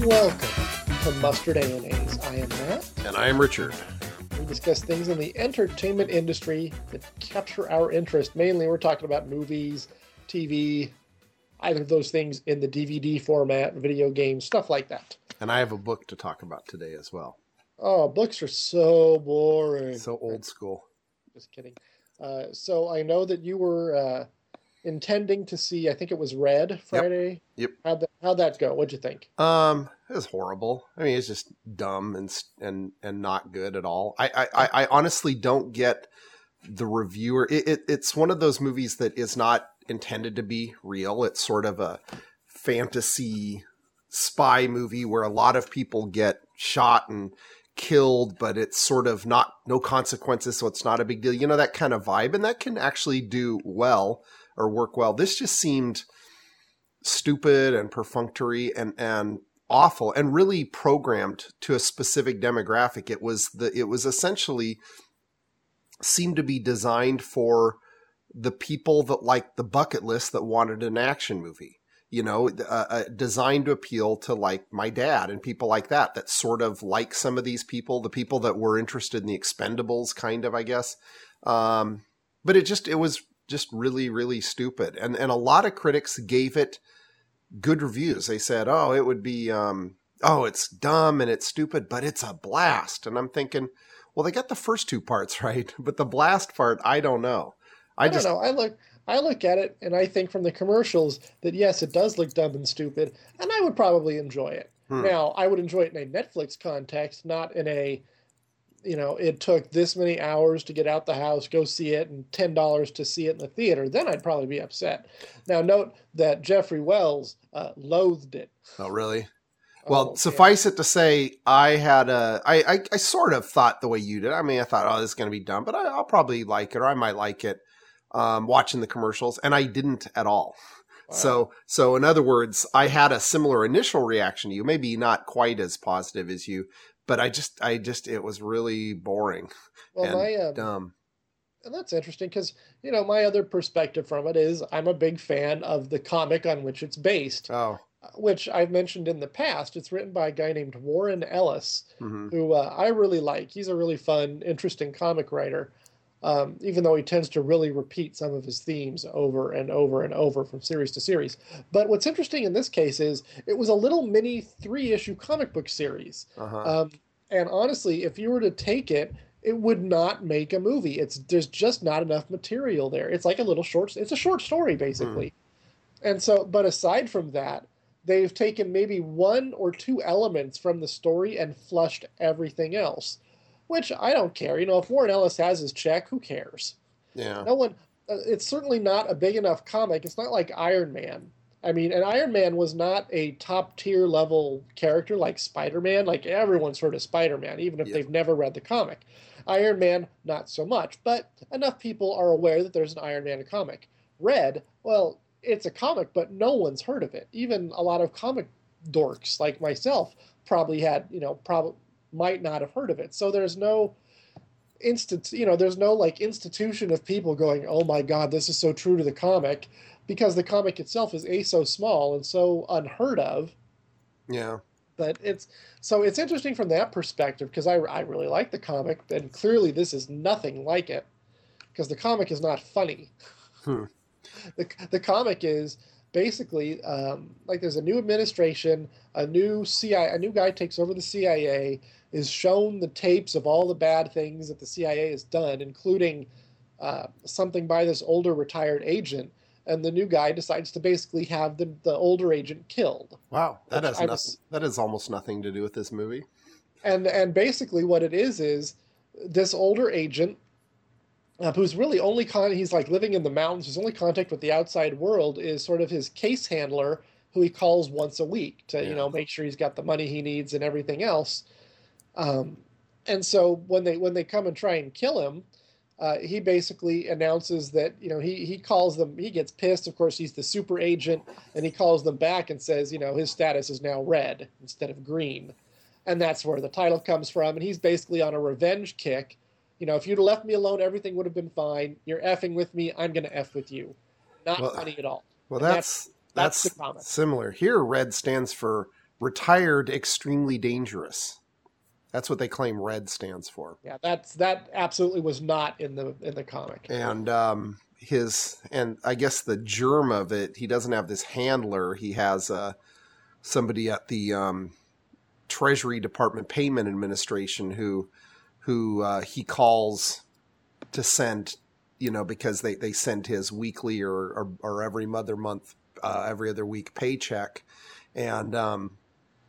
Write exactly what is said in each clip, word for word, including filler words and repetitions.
Welcome to Mustard A and A's. I am Matt. And I am Richard. We discuss things in the entertainment industry that capture our interest. Mainly, we're talking about movies, T V, either of those things in the D V D format, video games, stuff like that. And I have a book to talk about today as well. Oh, books are so boring. So old school. Just kidding. Uh, so I know that you were uh, intending to see, I think it was Red Friday. Yep. yep. How'd that, how'd that go? What'd you think? Um, it was horrible. I mean, it's just dumb and and and not good at all. I I, I honestly don't get the reviewer. It, it it's one of those movies that is not intended to be real. It's sort of a fantasy spy movie where a lot of people get shot and killed, but it's sort of not no consequences, so it's not a big deal. You know, that kind of vibe, and that can actually do well or work well. This just seemed stupid and perfunctory and and awful and really programmed to a specific demographic. It was the it was essentially seemed to be designed for the people that like the bucket list that wanted an action movie. You know, uh, uh, designed to appeal to like my dad and people like that, that sort of like some of these people, the people that were interested in the Expendables kind of, I guess. Um, but it just, it was just really, really stupid. And, and a lot of critics gave it good reviews. They said, oh, it would be, um, oh, it's dumb and it's stupid, but it's a blast. And I'm thinking, well, they got the first two parts right, but the blast part, I don't know. I, I just don't know. I look, I look at it and I think from the commercials that yes, it does look dumb and stupid, and I would probably enjoy it. Hmm. Now, I would enjoy it in a Netflix context, not in a, you know, it took this many hours to get out the house, go see it, and ten dollars to see it in the theater. Then I'd probably be upset. Now, note that Jeffrey Wells uh, loathed it. Oh, really? Well, oh, suffice yeah. it to say, I had a, I, I, I sort of thought the way you did. I mean, I thought, oh, this is going to be dumb, but I, I'll probably like it, or I might like it. Um, watching the commercials, and I didn't at all. Wow. So, so in other words, I had a similar initial reaction to you, maybe not quite as positive as you, but I just, I just, it was really boring well, and my, um, dumb. And that's interesting because, you know, my other perspective from it is I'm a big fan of the comic on which it's based. Oh. Which I've mentioned in the past. It's written by a guy named Warren Ellis, mm-hmm. who uh, I really like. He's a really fun, interesting comic writer. Um, even though he tends to really repeat some of his themes over and over and over from series to series. But what's interesting in this case is it was a little mini three-issue comic book series. Uh-huh. Um, and honestly, if you were to take it, it would not make a movie. It's There's just not enough material there. It's like a little short, it's a short story, basically. Mm. And so, but aside from that, they've taken maybe one or two elements from the story and flushed everything else. Which I don't care. You know, if Warren Ellis has his check, who cares? Yeah. No one. Uh, it's certainly not a big enough comic. It's not like Iron Man. I mean, and Iron Man was not a top tier level character like Spider-Man. Like everyone's heard of Spider-Man, even if yeah. they've never read the comic. Iron Man, not so much. But enough people are aware that there's an Iron Man comic. Red, well, it's a comic, but no one's heard of it. Even a lot of comic dorks like myself probably had, you know, probably. might not have heard of it. So there's no instant, you know, there's no like institution of people going, oh my God, this is so true to the comic, because the comic itself is a so small and so unheard of. Yeah. But it's, so it's interesting from that perspective, because I, I really like the comic, and clearly this is nothing like it, because the comic is not funny. Hmm. The, the comic is basically um, like there's a new administration, a new C I A, a new guy takes over the C I A, is shown the tapes of all the bad things that the C I A has done, including uh, something by this older retired agent, and the new guy decides to basically have the, the older agent killed. Wow, that has nothing, that has almost nothing to do with this movie. And and basically what it is is this older agent, uh, who's really only con he's like living in the mountains, his only contact with the outside world is sort of his case handler, who he calls once a week to yeah. you know make sure he's got the money he needs and everything else. Um, and so when they when they come and try and kill him, uh, he basically announces that, you know, he, he calls them, he gets pissed. Of course, he's the super agent, and he calls them back and says, you know, his status is now red instead of green. And that's where the title comes from. And he's basically on a revenge kick. You know, if you'd have left me alone, everything would have been fine. You're effing with me. I'm going to F with you. Not well, funny at all. Well, that's, that's, that's, that's similar. Here, red stands for retired extremely dangerous. That's what they claim RED stands for. Yeah, that's that absolutely was not in the in the comic. And um, his and I guess the germ of it, he doesn't have this handler. He has uh, somebody at the um, Treasury Department Payment Administration who who uh, he calls to send, you know, because they, they send his weekly or, or, or every other month, uh, every other week paycheck. And um,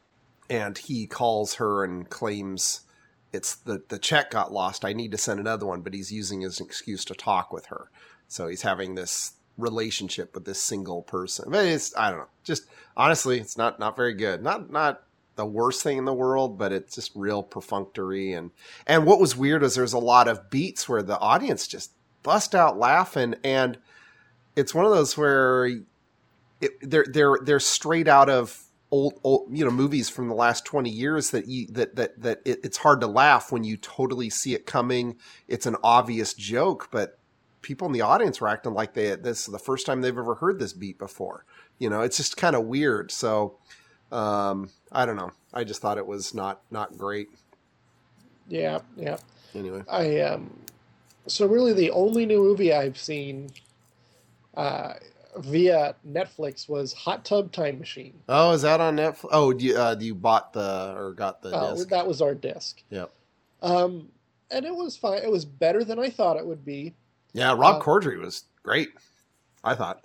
and he calls her and claims it's the, the check got lost. I need to send another one, but he's using his excuse to talk with her. So he's having this relationship with this single person. But it's, I don't know, just honestly, it's not, not very good. Not, not the worst thing in the world, but it's just real perfunctory. And, and what was weird was there's a lot of beats where the audience just bust out laughing. And it's one of those where it, they're, they're, they're straight out of old, old, you know, movies from the last twenty years that you, that, that, that it, it's hard to laugh when you totally see it coming. It's an obvious joke, but people in the audience were acting like they, this is the first time they've ever heard this beat before. You know, it's just kind of weird. So, um, I don't know. I just thought it was not, not great. Yeah. Yeah. Anyway, I, um, so really the only new movie I've seen, uh, via Netflix was Hot Tub Time Machine. Oh, is that on Netflix? Oh, do you, uh, you bought the, or got the uh, disc? That was our disc. Yep. Um, and it was fine. It was better than I thought it would be. Yeah. Rob uh, Corddry was great, I thought.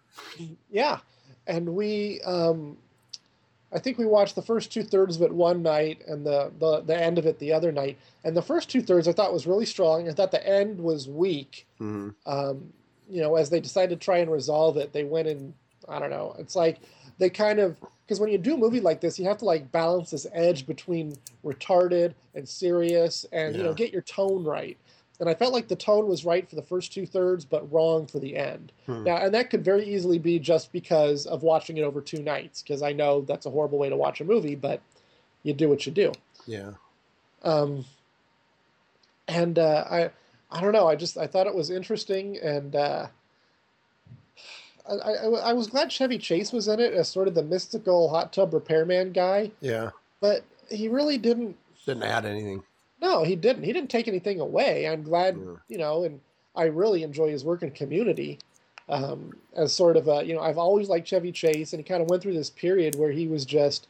Yeah. And we, um, I think we watched the first two thirds of it one night and the, the, the end of it the other night. And the first two thirds I thought was really strong. I thought the end was weak. Mm-hmm. Um, you know, as they decided to try and resolve it, they went in, I don't know, it's like they kind of, because when you do a movie like this, you have to like balance this edge between retarded and serious and, Yeah. you know, get your tone right. And I felt like the tone was right for the first two thirds, but wrong for the end. Hmm. Now, and that could very easily be just because of watching it over two nights, because I know that's a horrible way to watch a movie, but you do what you do. Yeah. Um, and uh, I, I don't know. I just I thought it was interesting, and uh, I, I I was glad Chevy Chase was in it as sort of the mystical hot tub repairman guy. Yeah. But he really didn't. Didn't add anything. No, he didn't. He didn't take anything away. I'm glad, Yeah. you know, and I really enjoy his work in Community. Um, as sort of a, you know, I've always liked Chevy Chase, and he kind of went through this period where he was just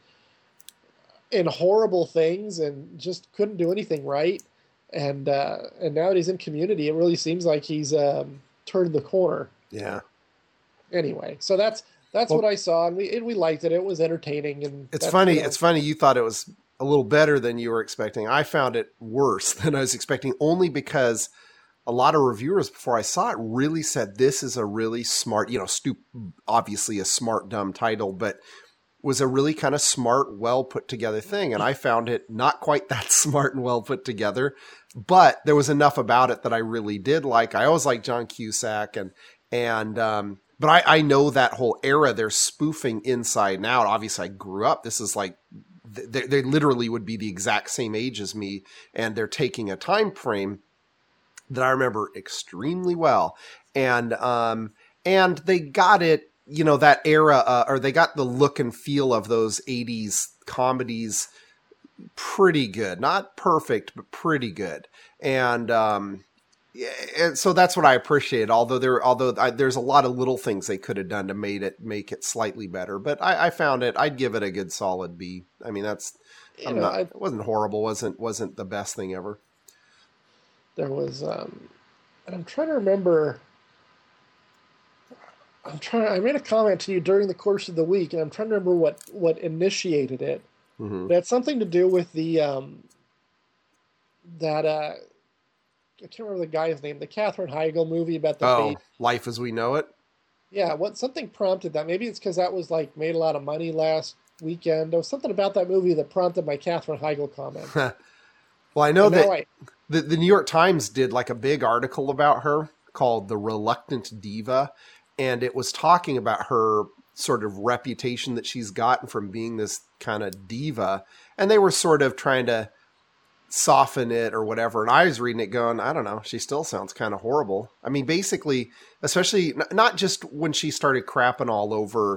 in horrible things and just couldn't do anything right. And uh, and now that he's in Community, it really seems like he's um, turned the corner. Yeah. Anyway, so that's that's Well, what I saw, and we and we liked it. It was entertaining, and It's that's, funny. you know, It's funny. You thought it was a little better than you were expecting. I found it worse than I was expecting, only because a lot of reviewers before I saw it really said this is a really smart, you know, stu- obviously a smart, dumb title, but was a really kind of smart, well put together thing. And I found it not quite that smart and well put together, but there was enough about it that I really did like. I always like John Cusack and, and, um, but I, I know that whole era they're spoofing inside and out. Obviously I grew up. This is like, they, they literally would be the exact same age as me. And they're taking a time frame that I remember extremely well. And, um, and they got it, you know, that era, uh, or they got the look and feel of those eighties comedies pretty good. Not perfect, but pretty good. And, um, yeah, and so that's what I appreciate. Although there, although I, there's a lot of little things they could have done to made it make it slightly better, but I, I found it. I'd give it a good solid B. I mean, that's you I'm know, not. I, It wasn't horrible. wasn't wasn't the best thing ever. there was, um, and I'm trying to remember. I'm trying. I made a comment to you during the course of the week, and I'm trying to remember what what initiated it. Mm-hmm. It had something to do with the um, that uh, I can't remember the guy's name. The Katherine Heigl movie about the Oh, baby. Life as We Know It. Yeah, what something prompted that? Maybe it's because that was like made a lot of money last weekend. There was something about that movie that prompted my Katherine Heigl comment. Well, I know And that now I, the, the New York Times did like a big article about her called The Reluctant Diva. And it was talking about her sort of reputation that she's gotten from being this kind of diva. And they were sort of trying to soften it or whatever. And I was reading it going, I don't know, she still sounds kind of horrible. I mean, basically, especially n- not just when she started crapping all over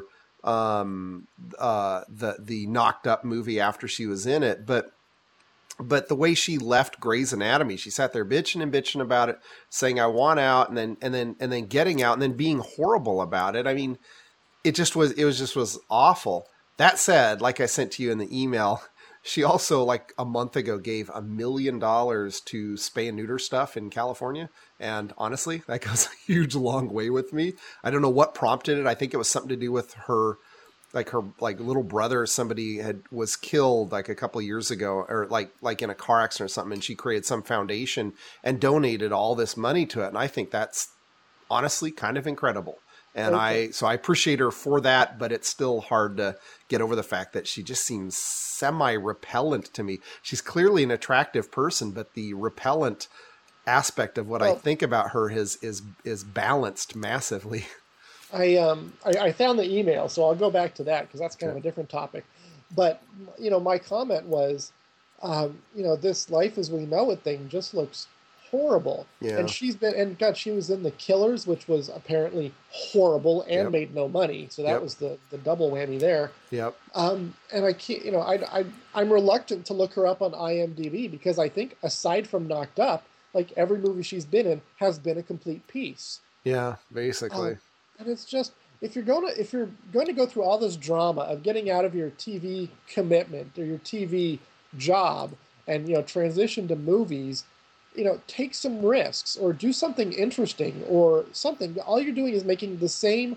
um, uh, the the Knocked Up movie after she was in it, but but the way she left Grey's Anatomy, she sat there bitching and bitching about it, saying I want out, and then and then and then getting out, and then being horrible about it. I mean, it just was it was just was awful. That said, like I sent to you in the email, she also like a month ago gave a million dollars to spay and neuter stuff in California. And honestly, that goes a huge long way with me. I don't know what prompted it. I think it was something to do with her, like her like little brother or somebody had was killed like a couple of years ago, or like like in a car accident or something. And she created some foundation and donated all this money to it. And I think that's honestly kind of incredible. And okay. I, so I appreciate her for that, but it's still hard to get over the fact that she just seems semi-repellent to me. She's clearly an attractive person, but the repellent aspect of what well, I think about her is, is, is balanced massively. I, um, I, I found the email, so I'll go back to that because that's kind okay. of a different topic. But, you know, my comment was, um, you know, this Life as We Know It thing just looks horrible. Yeah. And she's been, and God, she was in The Killers, which was apparently horrible and yep. made no money. So that yep. was the, the double whammy there. Yep. Um, and I can't, you know, I, I, I'm reluctant to look her up on I M D B because I think aside from Knocked Up, like every movie she's been in has been a complete piece. Yeah, basically. Um, and it's just, if you're going to, if you're going to go through all this drama of getting out of your T V commitment or your T V job and, you know, transition to movies, you know, take some risks or do something interesting or something. All you're doing is making the same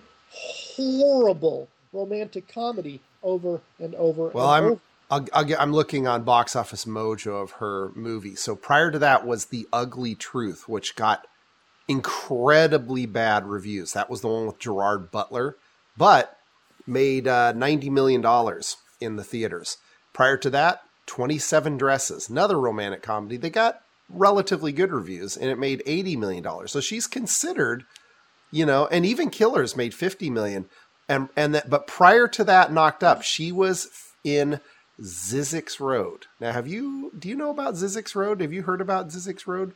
horrible romantic comedy over and over well, and I'm, over. I'll, I'll get, I'm looking on Box Office Mojo of her movie. So prior to that was The Ugly Truth, which got incredibly bad reviews. That was the one with Gerard Butler, but made uh, ninety million dollars in the theaters. Prior to that, twenty-seven Dresses, another romantic comedy. They got relatively good reviews and it made eighty million dollars. So she's considered, you know, and even Killers made fifty million. And, and that, but prior to that Knocked Up, she was in Zizek's Road. Now, have you, do you know about Zizek's Road? Have you heard about Zizek's Road?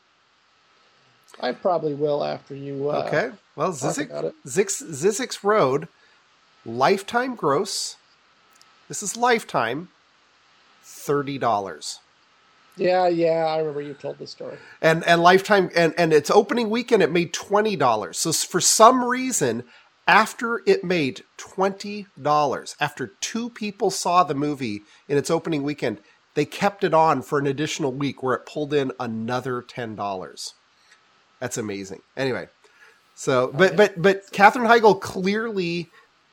I probably will after you. Uh, okay. Well, Zizek, Zizek's, Zizek's Road, lifetime gross. This is lifetime, thirty dollars. Yeah, yeah, I remember you told the story. And and Lifetime, and, and its opening weekend, it made twenty dollars. So for some reason, after it made twenty dollars, after two people saw the movie in its opening weekend, they kept it on for an additional week where it pulled in another ten dollars. That's amazing. Anyway, so, but, but, but Katherine Heigl clearly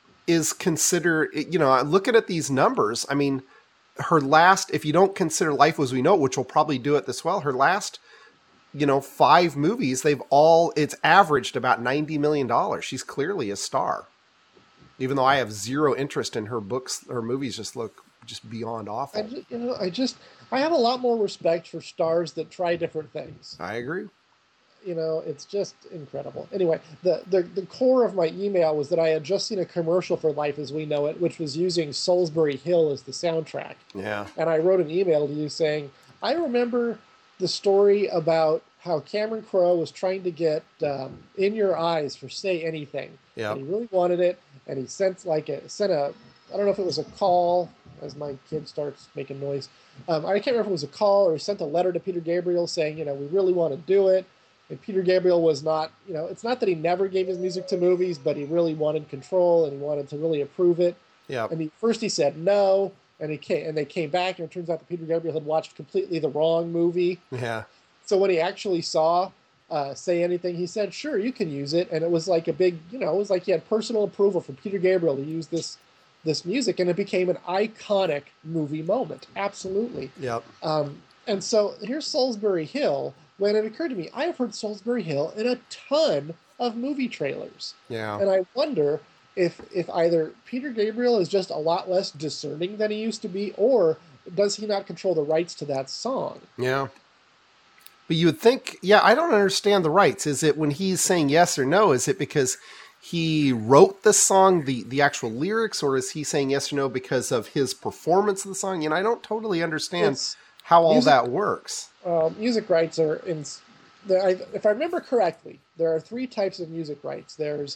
is considered, you know, looking at these numbers, I mean, her last, if you don't consider Life as We Know It, which will probably do it this well, her last, you know, five movies, they've all, it's averaged about ninety million dollars. She's clearly a star. Even though I have zero interest in her books, her movies just look just beyond awful. I just, you know, I just, I have a lot more respect for stars that try different things. I agree. You know, it's just incredible. Anyway, the, the, the core of my email was that I had just seen a commercial for Life as We Know It, which was using Salisbury Hill as the soundtrack. Yeah. And I wrote an email to you saying, I remember the story about how Cameron Crowe was trying to get um, In Your Eyes for Say Anything. Yeah. He really wanted it, and he sent like a, sent a, I don't know if it was a call, as my kid starts making noise. Um, I can't remember if it was a call or he sent a letter to Peter Gabriel saying, you know, we really want to do it. And Peter Gabriel was not, you know, it's not that he never gave his music to movies, but he really wanted control and he wanted to really approve it. Yeah. And he, first he said no, and he came, and they came back, and it turns out that Peter Gabriel had watched completely the wrong movie. Yeah. So when he actually saw uh, Say Anything, he said, sure, you can use it. And it was like a big, you know, it was like he had personal approval from Peter Gabriel to use this this music, and it became an iconic movie moment. Absolutely. Yep. Um, and so here's Salisbury Hill. When it occurred to me, I have heard Salisbury Hill in a ton of movie trailers. Yeah. And I wonder if if either Peter Gabriel is just a lot less discerning than he used to be, or does he not control the rights to that song? Yeah. But you would think, yeah, I don't understand the rights. Is it when he's saying yes or no, is it because he wrote the song, the, the actual lyrics, or is he saying yes or no because of his performance of the song? You know, I don't totally understand it's, how all music, that works. Uh, music rights are, in, I, if I remember correctly, there are three types of music rights. There's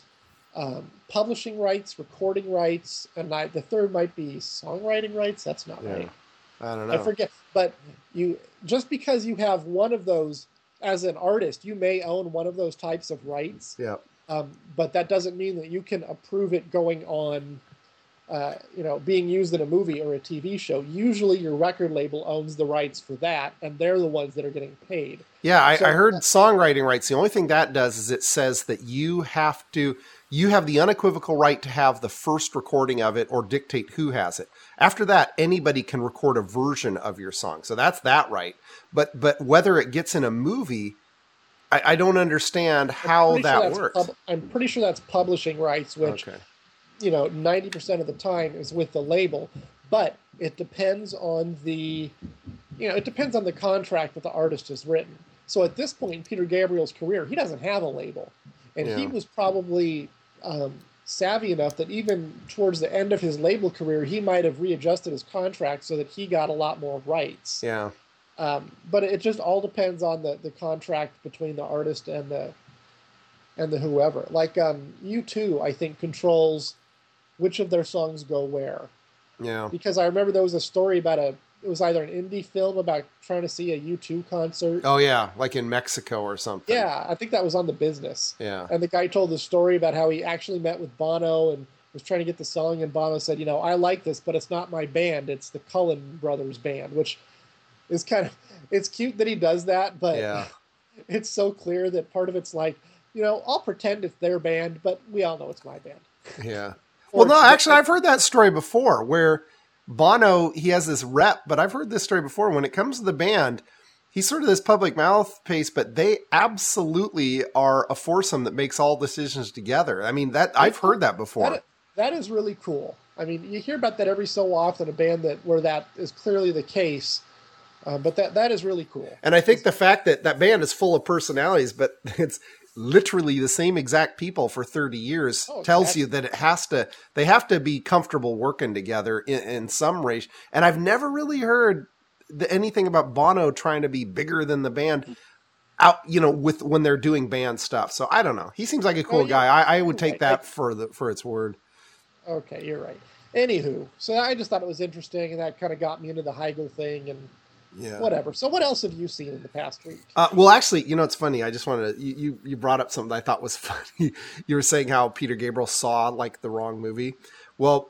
um, publishing rights, recording rights, and I, the third might be songwriting rights. That's not Yeah. right. I don't I know. forget. But you just because you have one of those as an artist, you may own one of those types of rights. Yeah. Um, but that doesn't mean that you can approve it going on, uh, you know, being used in a movie or a T V show. Usually, your record label owns the rights for that, and they're the ones that are getting paid. Yeah, I, So I heard that- songwriting rights. The only thing that does is it says that you have to, you have the unequivocal right to have the first recording of it or dictate who has it. After that, anybody can record a version of your song. So that's that right. But but whether it gets in a movie, I, I don't understand how pretty sure that that's works. pub- I'm pretty sure that's publishing rights, which Okay. you know, ninety percent of the time is with the label, but it depends on the, you know, it depends on the contract that the artist has written. So at this point in Peter Gabriel's career, he doesn't have a label, and he Yeah. was probably um, savvy enough that even towards the end of his label career, he might have readjusted his contract so that he got a lot more rights. Yeah. Um, but it just all depends on the, the contract between the artist and the and the whoever. Like um, U two, I think, controls which of their songs go where. Yeah. Because I remember there was a story about a, it was either an indie film about trying to see a U two concert. Oh yeah, like in Mexico or something. Yeah, I think that was on The Business. Yeah. And the guy told the story about how he actually met with Bono and was trying to get the song, and Bono said, you know, I like this, but it's not my band, it's the Cullen Brothers band, which is kind of, it's cute that he does that, but Yeah. it's so clear that part of it's like, you know, I'll pretend it's their band, but we all know it's my band. Yeah. Or Well, no, it's- actually, I've heard that story before where Bono, he has this rep, but I've heard this story before. When it comes to the band, he's sort of this public mouthpiece, but they absolutely are a foursome that makes all decisions together. I mean, that I've heard that before. That, that is really cool. I mean, you hear about that every so often, a band that where that is clearly the case. Uh, but that that is really cool. And I think the fact that that band is full of personalities, but it's literally the same exact people for thirty years Oh, tells that's- you that it has to, they have to be comfortable working together in, in some way. And I've never really heard the, anything about Bono trying to be bigger than the band out, you know, with, when they're doing band stuff. So I don't know. He seems like a cool Oh, yeah. guy. I, I would take Right. that for the, for its word. Okay, you're right. Anywho, so I just thought it was interesting, and that kind of got me into the Heigl thing and Yeah. whatever. So what else have you seen in the past week? Uh, well, actually, you know, it's funny. I just wanted to, you, you, you brought up something that I thought was funny. You were saying how Peter Gabriel saw like the wrong movie. Well,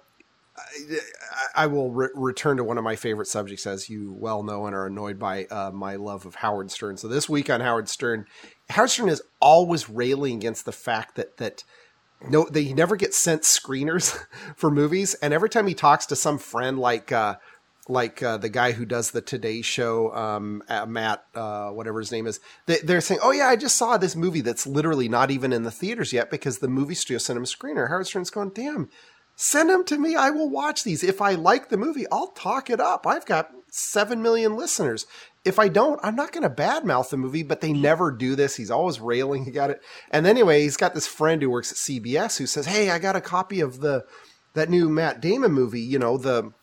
I, I will re- return to one of my favorite subjects, as you well know and are annoyed by uh, my love of Howard Stern. So this week on Howard Stern, Howard Stern is always railing against the fact that, that no, they never get sent screeners for movies. And every time he talks to some friend, like, uh, like uh, the guy who does the Today Show, um, uh, Matt, uh, whatever his name is, they, they're saying, oh yeah, I just saw this movie that's literally not even in the theaters yet because the movie studio sent him a screener. Howard Stern's going, damn, send them to me. I will watch these. If I like the movie, I'll talk it up. I've got seven million listeners. If I don't, I'm not going to badmouth the movie, but they never do this. He's always railing about it. And anyway, he's got this friend who works at C B S who says, hey, I got a copy of the, that new Matt Damon movie, you know, the,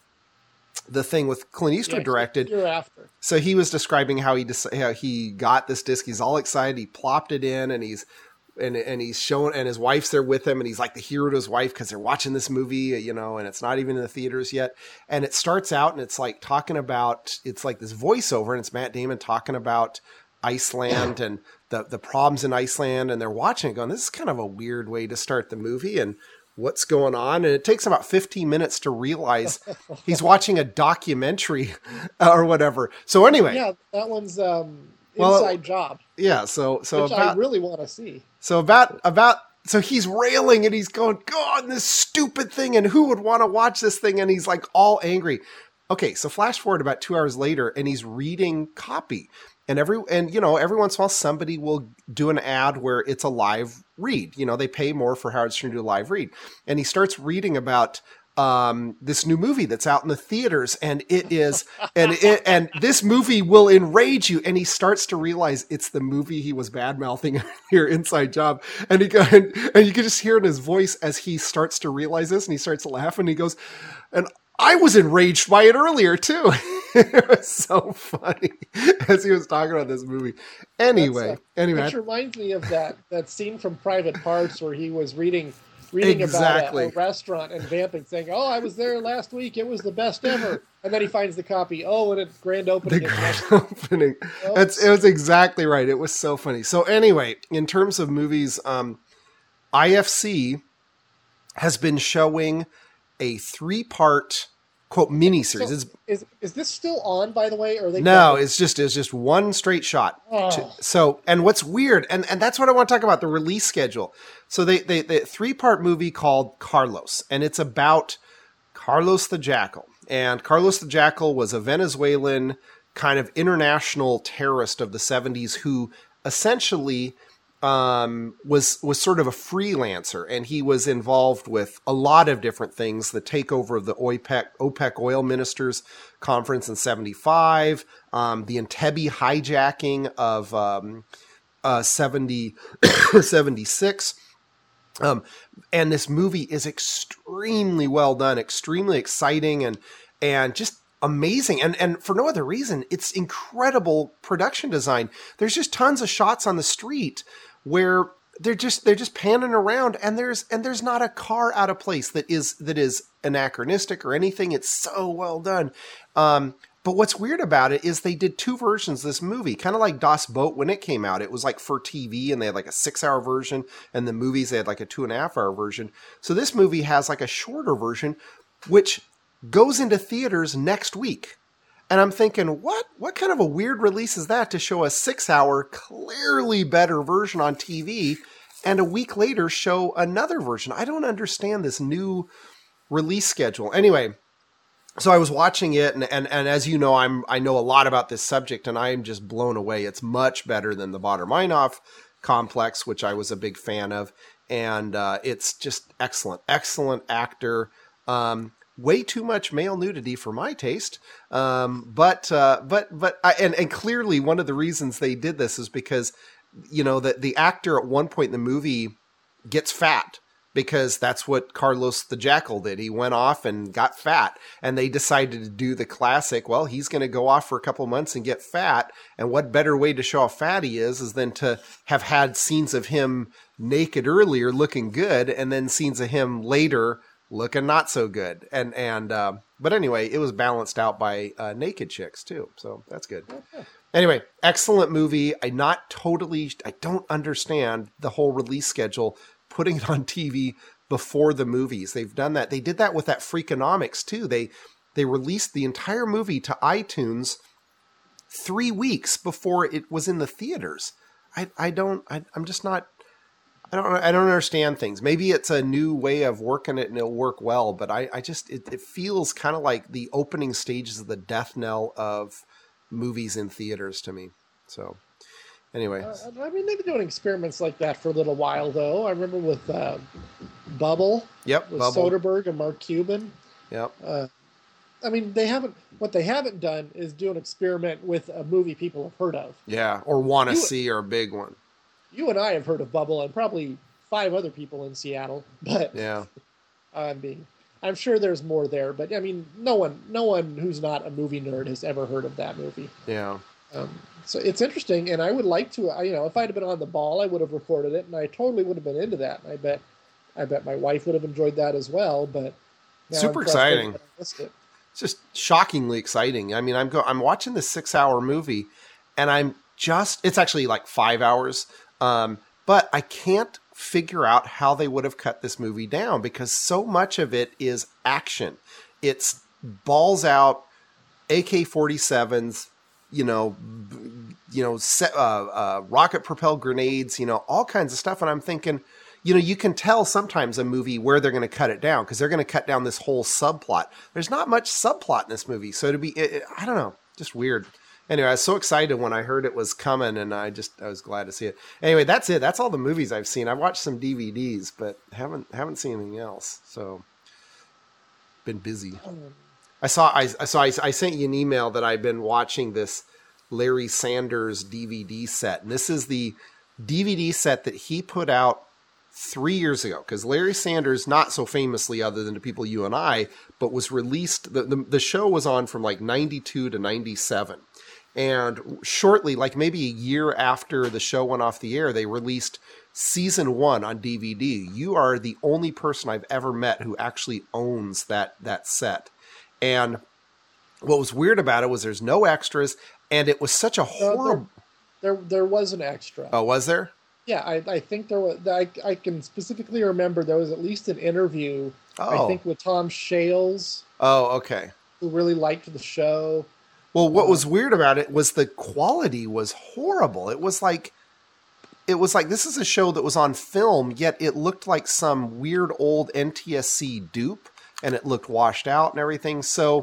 the thing with Clint Eastwood Yeah, directed. You're after. So he was describing how he dis- how he got this disc. He's all excited. He plopped it in, and he's and and he's showing, and his wife's there with him, and he's like the hero to his wife because they're watching this movie, you know, and it's not even in the theaters yet. And it starts out, and it's like talking about, it's like this voiceover, and it's Matt Damon talking about Iceland and the the problems in Iceland, and they're watching it, going, this is kind of a weird way to start the movie, and what's going on. And it takes about fifteen minutes to realize he's watching a documentary or whatever. So anyway, Yeah, that one's um, Well, Inside Job, yeah. So, so which about, I really want to see. so about, about, so he's railing and he's going, God, this stupid thing. And who would want to watch this thing? And he's like all angry. Okay. So flash forward about two hours later and he's reading copy. And every, and you know, every once in a while somebody will do an ad where it's a live read. You know, they pay more for Howard Stern to do a live read. And he starts reading about um, this new movie that's out in the theaters, and it is, and it, and this movie will enrage you. And he starts to realize it's the movie he was bad mouthing here, Inside Job. And he go, and, and you can just hear in his voice as he starts to realize this, and he starts to laugh, and he goes, and I was enraged by it earlier too. It was so funny as he was talking about this movie. Anyway, That's, uh, anyway, Which reminds me of that that scene from Private Parts where he was reading reading exactly. about a, a restaurant and vamping, saying, "Oh, I was there last week. It was the best ever." And then he finds the copy. Oh, and it's grand opening. The grand opening. Oh, That's it was exactly right. It was so funny. So anyway, in terms of movies, um, I F C has been showing a three-part quote miniseries. So it's, is is this still on, by the way? Or are they no, it's just it's just one straight shot. Oh. So, and what's weird, and, and that's what I want to talk about, the release schedule. So they they the three-part movie called Carlos, and it's about Carlos the Jackal. And Carlos the Jackal was a Venezuelan kind of international terrorist of the seventies who essentially um, was was sort of a freelancer, and he was involved with a lot of different things. The takeover of the OPEC OPEC oil ministers conference in seventy-five, um, the Entebbe hijacking of um, uh, seventy, seventy-six. Um, and this movie is extremely well done, extremely exciting, and and just amazing. And and for no other reason, it's incredible production design. There's just tons of shots on the street where they're just they're just panning around, and there's and there's not a car out of place that is that is anachronistic or anything. It's so well done. Um, But what's weird about it is they did two versions of this movie, kind of like Das Boot when it came out. It was like for T V, and they had like a six-hour version, and the movies, they had like a two-and-a-half-hour version. So this movie has like a shorter version, which goes into theaters next week. And I'm thinking, what? What kind of a weird release is that to show a six-hour, clearly better version on T V, and a week later show another version? I don't understand this new release schedule. Anyway, so I was watching it, and, and, and as you know, I'm I know a lot about this subject, and I am just blown away. It's much better than the Baader-Meinhof complex, which I was a big fan of, and uh, it's just excellent, excellent actor. Um, way too much male nudity for my taste, um, but uh, but but I, and and clearly one of the reasons they did this is because, you know, the the actor at one point in the movie gets fat. Because that's what Carlos the Jackal did. He went off and got fat, and they decided to do the classic, well, he's going to go off for a couple months and get fat. And what better way to show how fat he is is than to have had scenes of him naked earlier looking good, and then scenes of him later looking not so good. And, and, uh, but anyway, it was balanced out by uh, naked chicks too. So that's good. Okay. Anyway, excellent movie. I not totally, I don't understand the whole release schedule, putting it on T V before the movies. They've done that. They did that with that Freakonomics too. They they released the entire movie to iTunes three weeks before it was in the theaters. I I don't I, I'm just not I don't I don't understand things. Maybe it's a new way of working it and it'll work well, but I I just it, it feels kind of like the opening stages of the death knell of movies in theaters to me. So. Anyway, uh, I mean, they've been doing experiments like that for a little while, though. I remember with uh, Bubble, yep, with Bubble. Soderbergh and Mark Cuban. Yep. Uh, I mean, they haven't. What they haven't done is do an experiment with a movie people have heard of. Yeah, or want to see, or a big one. You and I have heard of Bubble, and probably five other people in Seattle. But yeah, I'm being. I'm sure there's more there, but I mean, no one, no one who's not a movie nerd has ever heard of that movie. Yeah. Um, so it's interesting, and I would like to, you know, if I'd have been on the ball, I would have recorded it, and I totally would have been into that. And I bet, I bet my wife would have enjoyed that as well. But super exciting. I missed it. It's just shockingly exciting. I mean, I'm go, I'm watching this six hour movie, and I'm just, it's actually like five hours, um, but I can't figure out how they would have cut this movie down because so much of it is action. It's balls out, A K forty-sevens. You know, you know, set, uh, uh, rocket propelled grenades, you know, all kinds of stuff. And I'm thinking, you know, you can tell sometimes a movie where they're going to cut it down because they're going to cut down this whole subplot. There's not much subplot in this movie. So to be, it, it, I don't know, just weird. Anyway, I was so excited when I heard it was coming, and I just, I was glad to see it. Anyway, that's it. That's all the movies I've seen. I've watched some D V Ds, but haven't, haven't seen anything else. So been busy. I saw, I, I saw, I, I sent you an email that I've been watching this Larry Sanders D V D set. And this is the D V D set that he put out three years ago. Because Larry Sanders, not so famously other than to people you and I, but was released, the, the, the show was on from like ninety-two to ninety-seven. And shortly, like maybe a year after the show went off the air, they released season one on D V D. You are the only person I've ever met who actually owns that that set. And what was weird about it was there's no extras, and it was such a horrible. Uh, there, there, there was an extra. Oh, was there? Yeah, I, I think there was. I, I can specifically remember there was at least an interview. Oh. I think with Tom Shales. Oh, okay. Who really liked the show. Well, what was weird about it was the quality was horrible. It was like, it was like, this is a show that was on film, yet it looked like some weird old N T S C dupe, and it looked washed out and everything. So,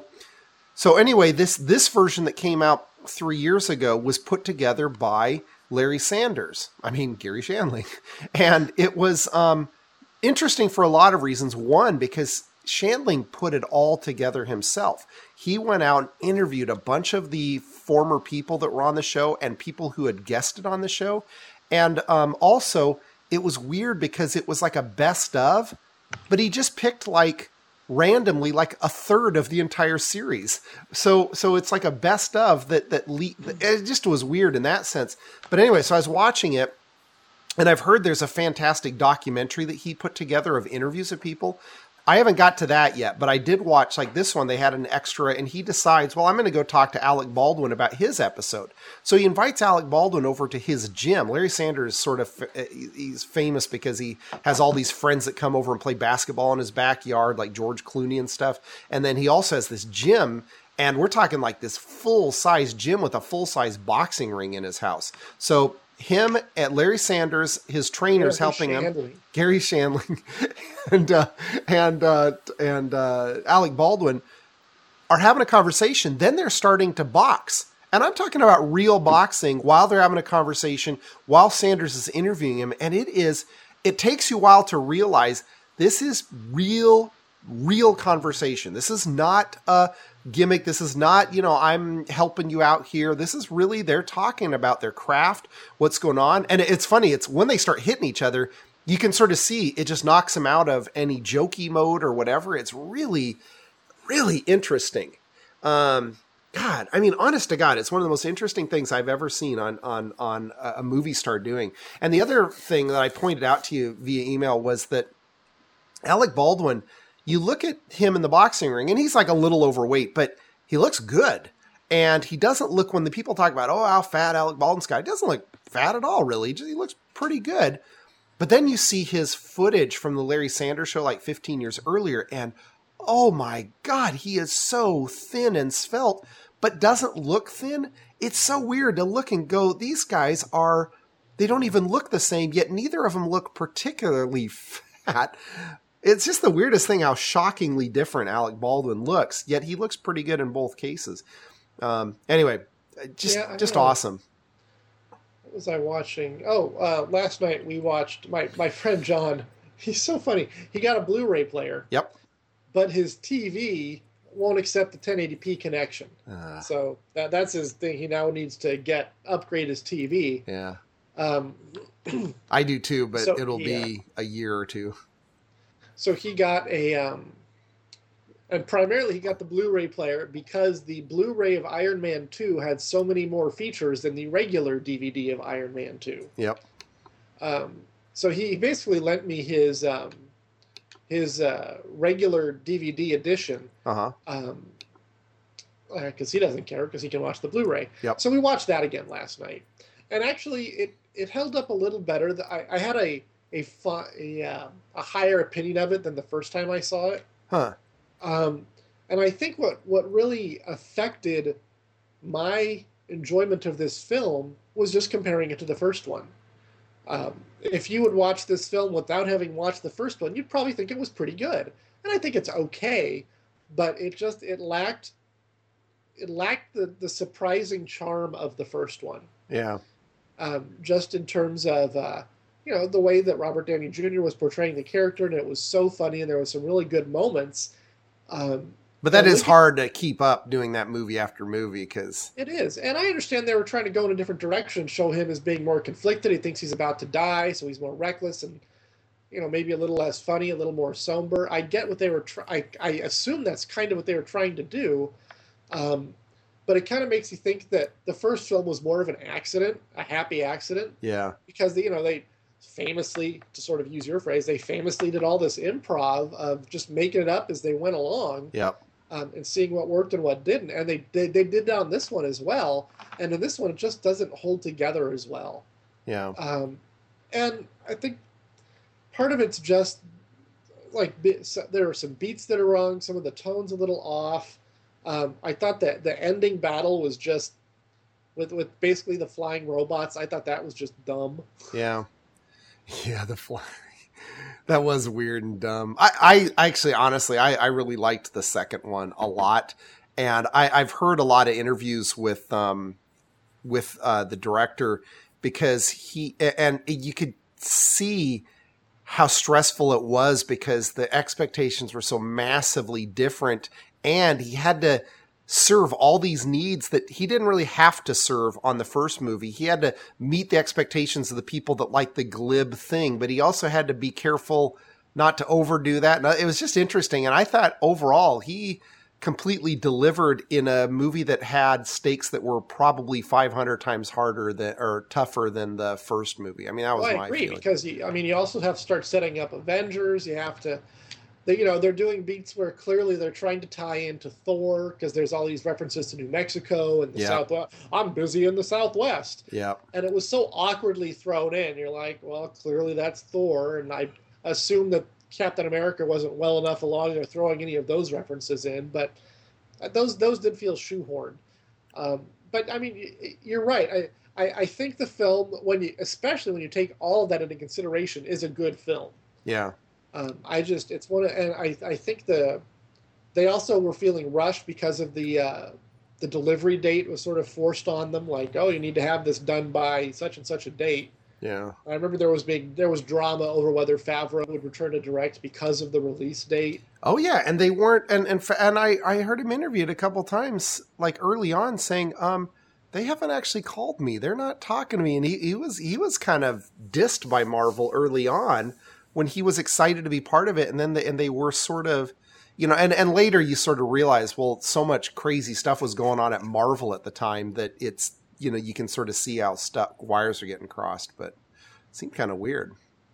so anyway, this, this version that came out three years ago was put together by Larry Sanders. I mean, Gary Shandling. And it was um, interesting for a lot of reasons. One, because Shandling put it all together himself. He went out and interviewed a bunch of the former people that were on the show and people who had guested on the show. And um, also, it was weird because it was like a best of, but he just picked like randomly like a third of the entire series. So so it's like a best of that, that le- it just was weird in that sense. But anyway, so I was watching it, and I've heard there's a fantastic documentary that he put together of interviews of people. I haven't got to that yet, but I did watch like this one. They had an extra, and he decides, well, I'm going to go talk to Alec Baldwin about his episode. So he invites Alec Baldwin over to his gym. Larry Sanders sort of, he's famous because he has all these friends that come over and play basketball in his backyard, like George Clooney and stuff. And then he also has this gym, and we're talking like this full-size gym with a full-size boxing ring in his house. So him at Larry Sanders, his trainers Gary helping Shandling. him, Gary Shandling, and uh, and uh, and uh, Alec Baldwin are having a conversation. Then they're starting to box, and I'm talking about real boxing while they're having a conversation while Sanders is interviewing him. And it is, it takes you a while to realize this is real, real conversation. This is not a gimmick. This is not, you know, I'm helping you out here. This is really, they're talking about their craft, what's going on. And it's funny. It's when they start hitting each other, you can sort of see it just knocks them out of any jokey mode or whatever. It's really, really interesting. Um, God, I mean, honest to God, it's one of the most interesting things I've ever seen on, on, on a movie star doing. And the other thing that I pointed out to you via email was that Alec Baldwin, you look at him in the boxing ring, and he's like a little overweight, but he looks good. And he doesn't look, when the people talk about, oh, how fat Alec Baldwin's got, he doesn't look fat at all, really. He looks pretty good. But then you see his footage from the Larry Sanders show like fifteen years earlier, and oh my God, he is so thin and svelte, but doesn't look thin. It's so weird to look and go, these guys are, they don't even look the same, yet neither of them look particularly fat. It's just the weirdest thing how shockingly different Alec Baldwin looks, yet he looks pretty good in both cases. Um, anyway, just yeah, just know. awesome. What was I watching? Oh, uh, last night we watched, my, my friend John, he's so funny. He got a Blu-ray player. Yep. But his T V won't accept the ten eighty p connection. Uh, so that that's his thing. He now needs to get upgrade his T V. Yeah. Um, I do too, but so, it'll yeah. be a year or two. So he got a, um, and primarily he got the Blu-ray player because the Blu-ray of Iron Man two had so many more features than the regular D V D of Iron Man two. Yep. Um, so he basically lent me his um, his uh, regular D V D edition. Uh-huh. Um, because he doesn't care because he can watch the Blu-ray. Yep. So we watched that again last night, and actually it it held up a little better. I, I had a a fu- a, uh, a higher opinion of it than the first time I saw it. Huh. Um, and I think what what really affected my enjoyment of this film was just comparing it to the first one. Um, if you would watch this film without having watched the first one, you'd probably think it was pretty good. And I think it's okay, but it just, it lacked, it lacked the, the surprising charm of the first one. Yeah. Um, just in terms of, uh, you know, the way that Robert Downey Junior was portraying the character, and it was so funny, and there was some really good moments. Um, But that is hard to keep up doing that movie after movie because it is. And I understand they were trying to go in a different direction, show him as being more conflicted. He thinks he's about to die, so he's more reckless and, you know, maybe a little less funny, a little more somber. I get what they were trying. I assume that's kind of what they were trying to do. Um, but it kind of makes you think that the first film was more of an accident, a happy accident. Yeah. Because, you know, they famously, to sort of use your phrase, they famously did all this improv of just making it up as they went along. Yep. Um, and seeing what worked and what didn't. And they, they, they did that on this one as well. And in this one, it just doesn't hold together as well. Yeah. Um, and I think part of it's just like there are some beats that are wrong, some of the tones a little off. Um, I thought that the ending battle was just with with basically the flying robots. I thought that was just dumb. Yeah, yeah, the fly that was weird and dumb. I, I actually, honestly, I, I really liked the second one a lot, and I, I've heard a lot of interviews with um with uh, the director because he and you could see how stressful it was because the expectations were so massively different, and he had to serve all these needs that he didn't really have to serve on the first movie. He had to meet the expectations of the people that like the glib thing, but he also had to be careful not to overdo that. And it was just interesting. And I thought overall he completely delivered in a movie that had stakes that were probably five hundred times harder than or tougher than the first movie. I mean, that was well, my I agree feeling. Because you, I mean, you also have to start setting up Avengers. You have to, they, you know, they're doing beats where clearly they're trying to tie into Thor because there's all these references to New Mexico and the Yeah. Southwest. I'm busy in the Southwest. Yeah. And it was so awkwardly thrown in. You're like, well, clearly that's Thor. And I assume that Captain America wasn't well enough along or throwing any of those references in, but those those did feel shoehorned. Um, but I mean, you're right. I, I I think the film, when you, especially when you take all of that into consideration, is a good film. Yeah. Um, I just it's one, of, and I I think the they also were feeling rushed because of the uh, the delivery date was sort of forced on them. Like, oh, you need to have this done by such and such a date. Yeah. I remember there was big there was drama over whether Favreau would return to direct because of the release date. Oh yeah, and they weren't, and and and I I heard him interviewed a couple times, like early on, saying, um, they haven't actually called me, they're not talking to me, and he he was he was kind of dissed by Marvel early on when he was excited to be part of it, and then they, and they were sort of, you know, and and later you sort of realize, well, so much crazy stuff was going on at Marvel at the time that it's, you know, you can sort of see how stuck wires are getting crossed, but it seemed kind of weird.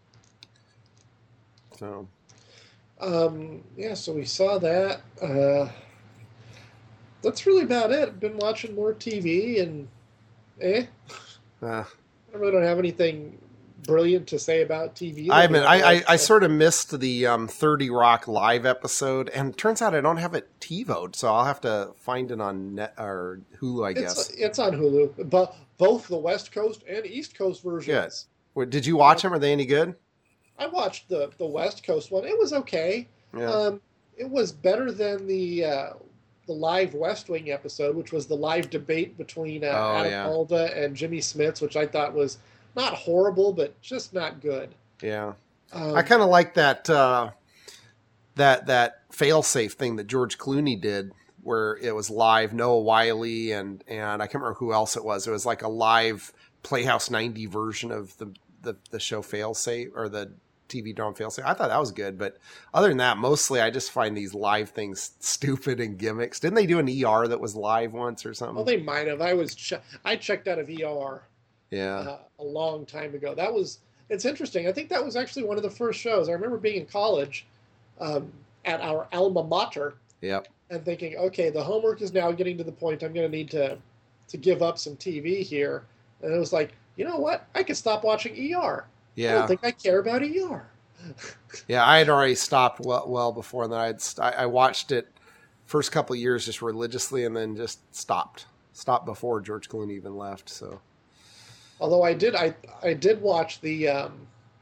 So. Um, yeah, so we saw that. Uh, that's really about it. Been watching more T V and eh. Uh, I really don't have anything brilliant to say about T V. I mean, I, I, I sort of missed the um, thirty Rock live episode, and it turns out I don't have it TiVo'd, so I'll have to find it on net or Hulu, I guess. It's, it's on Hulu, but both the West Coast and East Coast versions. Good. Did you watch them? Are they any good? I watched the, the West Coast one. It was okay. Yeah. Um, it was better than the uh, the live West Wing episode, which was the live debate between uh, Oh, Adam yeah. Alda and Jimmy Smits, which I thought was not horrible, but just not good. Yeah. Um, I kind of like that uh, that that fail-safe thing that George Clooney did, where it was live. Noah Wyle and and I can't remember who else it was. It was like a live Playhouse ninety version of the the, the show Fail-Safe, or the T V drama Fail-Safe. I thought that was good, but other than that, mostly I just find these live things stupid and gimmicks. Didn't they do an E R that was live once or something? well, they might have. I was che- I checked out of E R Yeah. uh, a long time ago. That was it's interesting. I think that was actually one of the first shows. I remember being in college um, at our alma mater Yep. and thinking, okay, the homework is now getting to the point I'm going to need to to give up some T V here. And it was like, you know what? I could stop watching E R. I Yeah. don't think I care about E R. Yeah, I had already stopped well, well before that. I'd st- I watched it first couple of years just religiously, and then just stopped. Stopped before George Clooney even left. So Although I did, I I did watch the um,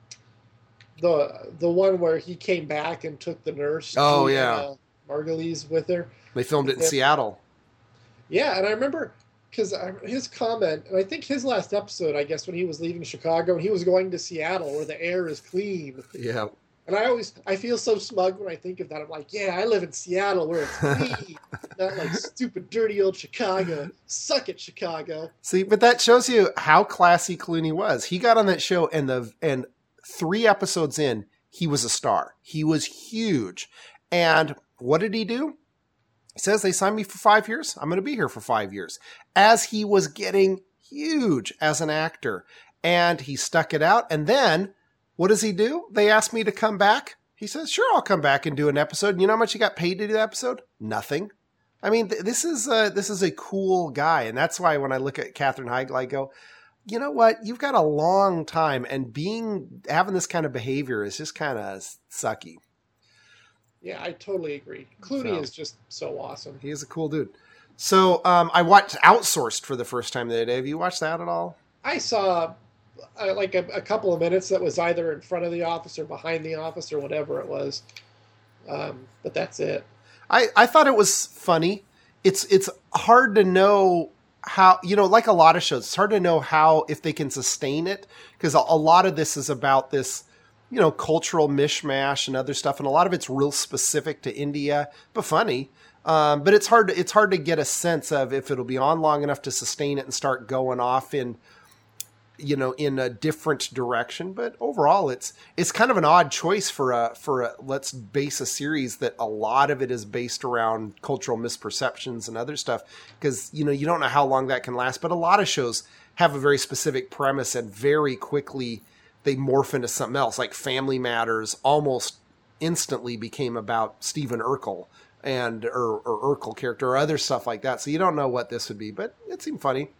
the the one where he came back and took the nurse. Oh, to, yeah. uh, Margulies with her. they filmed it in Yeah. Seattle. Yeah, and I remember because his comment, and I think his last episode, I guess, when he was leaving Chicago and he was going to Seattle where the air is clean. Yeah. And I always, I feel so smug when I think of that. I'm like, yeah, I live in Seattle where it's clean, not like stupid, dirty old Chicago. Suck it, Chicago. See, but that shows you how classy Clooney was. He got on that show, and the and three episodes in, he was a star. He was huge. And what did he do? He says they signed me for five years. I'm going to be here for five years. As he was getting huge as an actor. And he stuck it out. And then, what does he do? They asked me to come back. He says, sure, I'll come back and do an episode. And you know how much he got paid to do the episode? Nothing. I mean, th- this is a, this is a cool guy. And that's why when I look at Katherine Heigl, I go, you know what? You've got a long time. And being having this kind of behavior is just kind of sucky. Yeah, I totally agree. Clooney So, is just so awesome. he is a cool dude. So um, I watched Outsourced for the first time the other day. Have you watched that at all? I saw uh, like a, a couple of minutes that was either in front of the office or behind the office or whatever it was. Um, but that's it. I, I thought it was funny. It's it's hard to know how, you know, like a lot of shows, it's hard to know how, if they can sustain it, because a, a lot of this is about this, you know, cultural mishmash and other stuff, and a lot of it's real specific to India, but funny. Um, but it's hard to, it's hard to get a sense of if it'll be on long enough to sustain it and start going off in, you know, in a different direction. But overall, it's it's kind of an odd choice for a for a let's base a series that a lot of it is based around cultural misperceptions and other stuff, because you know you don't know how long that can last. But a lot of shows have a very specific premise and very quickly they morph into something else. Like Family Matters almost instantly became about Stephen Urkel and or, or Urkel character or other stuff like that. So you don't know what this would be, but it seemed funny.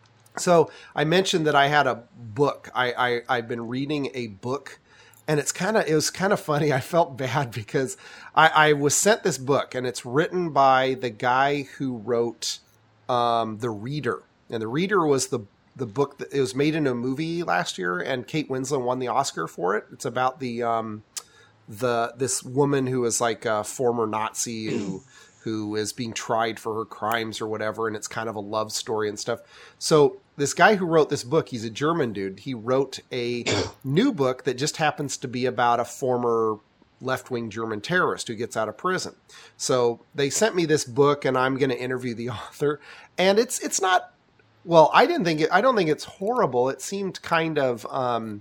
So I mentioned that I had a book. I, I I've been reading a book, and it's kind of it was kind of funny. I felt bad because I, I was sent this book, and it's written by the guy who wrote um, The Reader, and The Reader was the the book that it was made into a movie last year, and Kate Winslet won the Oscar for it. It's about the um, the this woman who is like a former Nazi who. who is being tried for her crimes or whatever, and it's kind of a love story and stuff. So this guy who wrote this book, he's a German dude. He wrote a new book that just happens to be about a former left-wing German terrorist who gets out of prison. So they sent me this book, and I'm going to interview the author. And it's it's not, well, I didn't think it, I don't think it's horrible. It seemed kind of um,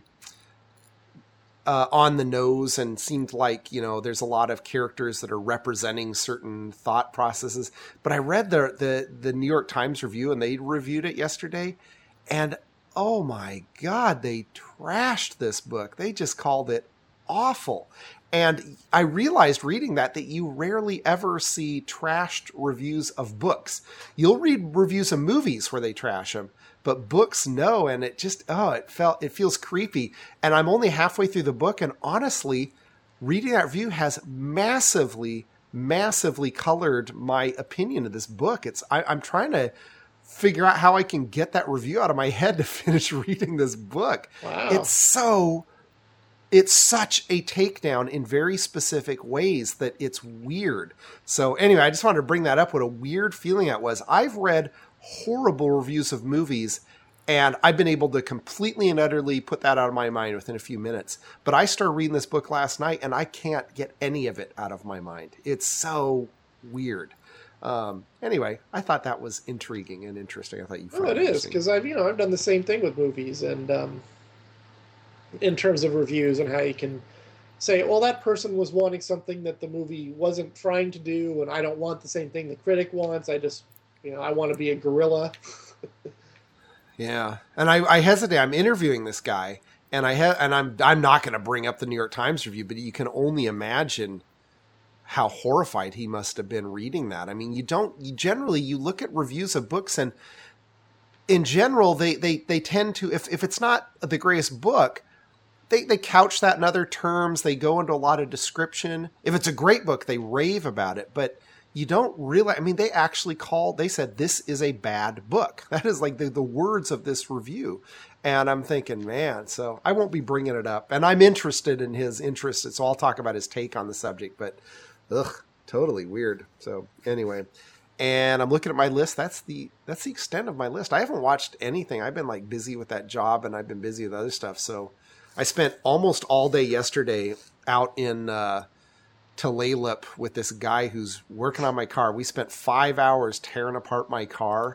Uh, on the nose, and seemed like, you know, there's a lot of characters that are representing certain thought processes. But I read the the the New York Times review, and they reviewed it yesterday, and oh my God, they trashed this book. They just called it awful. And I realized reading that that you rarely ever see trashed reviews of books. You'll read reviews of movies where they trash them, but books, no. And it just, oh, it felt, it feels creepy. And I'm only halfway through the book. And honestly, reading that review has massively, massively colored my opinion of this book. It's, I, I'm trying to figure out how I can get that review out of my head to finish reading this book. Wow. It's so, it's such a takedown in very specific ways that it's weird. So anyway, I just wanted to bring that up. What a weird feeling that was. I've read horrible reviews of movies, and I've been able to completely and utterly put that out of my mind within a few minutes. But I started reading this book last night, and I can't get any of it out of my mind. It's so weird. Um, anyway, I thought that was intriguing and interesting. I thought you. Well, it is, because I've you know I've done the same thing with movies, and um, in terms of reviews and how you can say, well, that person was wanting something that the movie wasn't trying to do, and I don't want the same thing the critic wants. I just, you know, I want to be a gorilla. Yeah, and I, I hesitate. I'm interviewing this guy, and I ha- and I'm I'm not going to bring up the New York Times review, but you can only imagine how horrified he must have been reading that. I mean, you don't you generally you look at reviews of books, and in general, they they they tend to, if if it's not the greatest book, they they couch that in other terms. They go into a lot of description. If it's a great book, they rave about it, but you don't really, I mean, they actually called, they said, this is a bad book. That is like the, the words of this review. And I'm thinking, man, so I won't be bringing it up. And I'm interested in his interest, so I'll talk about his take on the subject, but ugh, totally weird. So anyway, and I'm looking at my list. That's the, that's the extent of my list. I haven't watched anything. I've been like busy with that job, and I've been busy with other stuff. So I spent almost all day yesterday out in, uh, Tulalip with this guy who's working on my car. We spent five hours tearing apart my car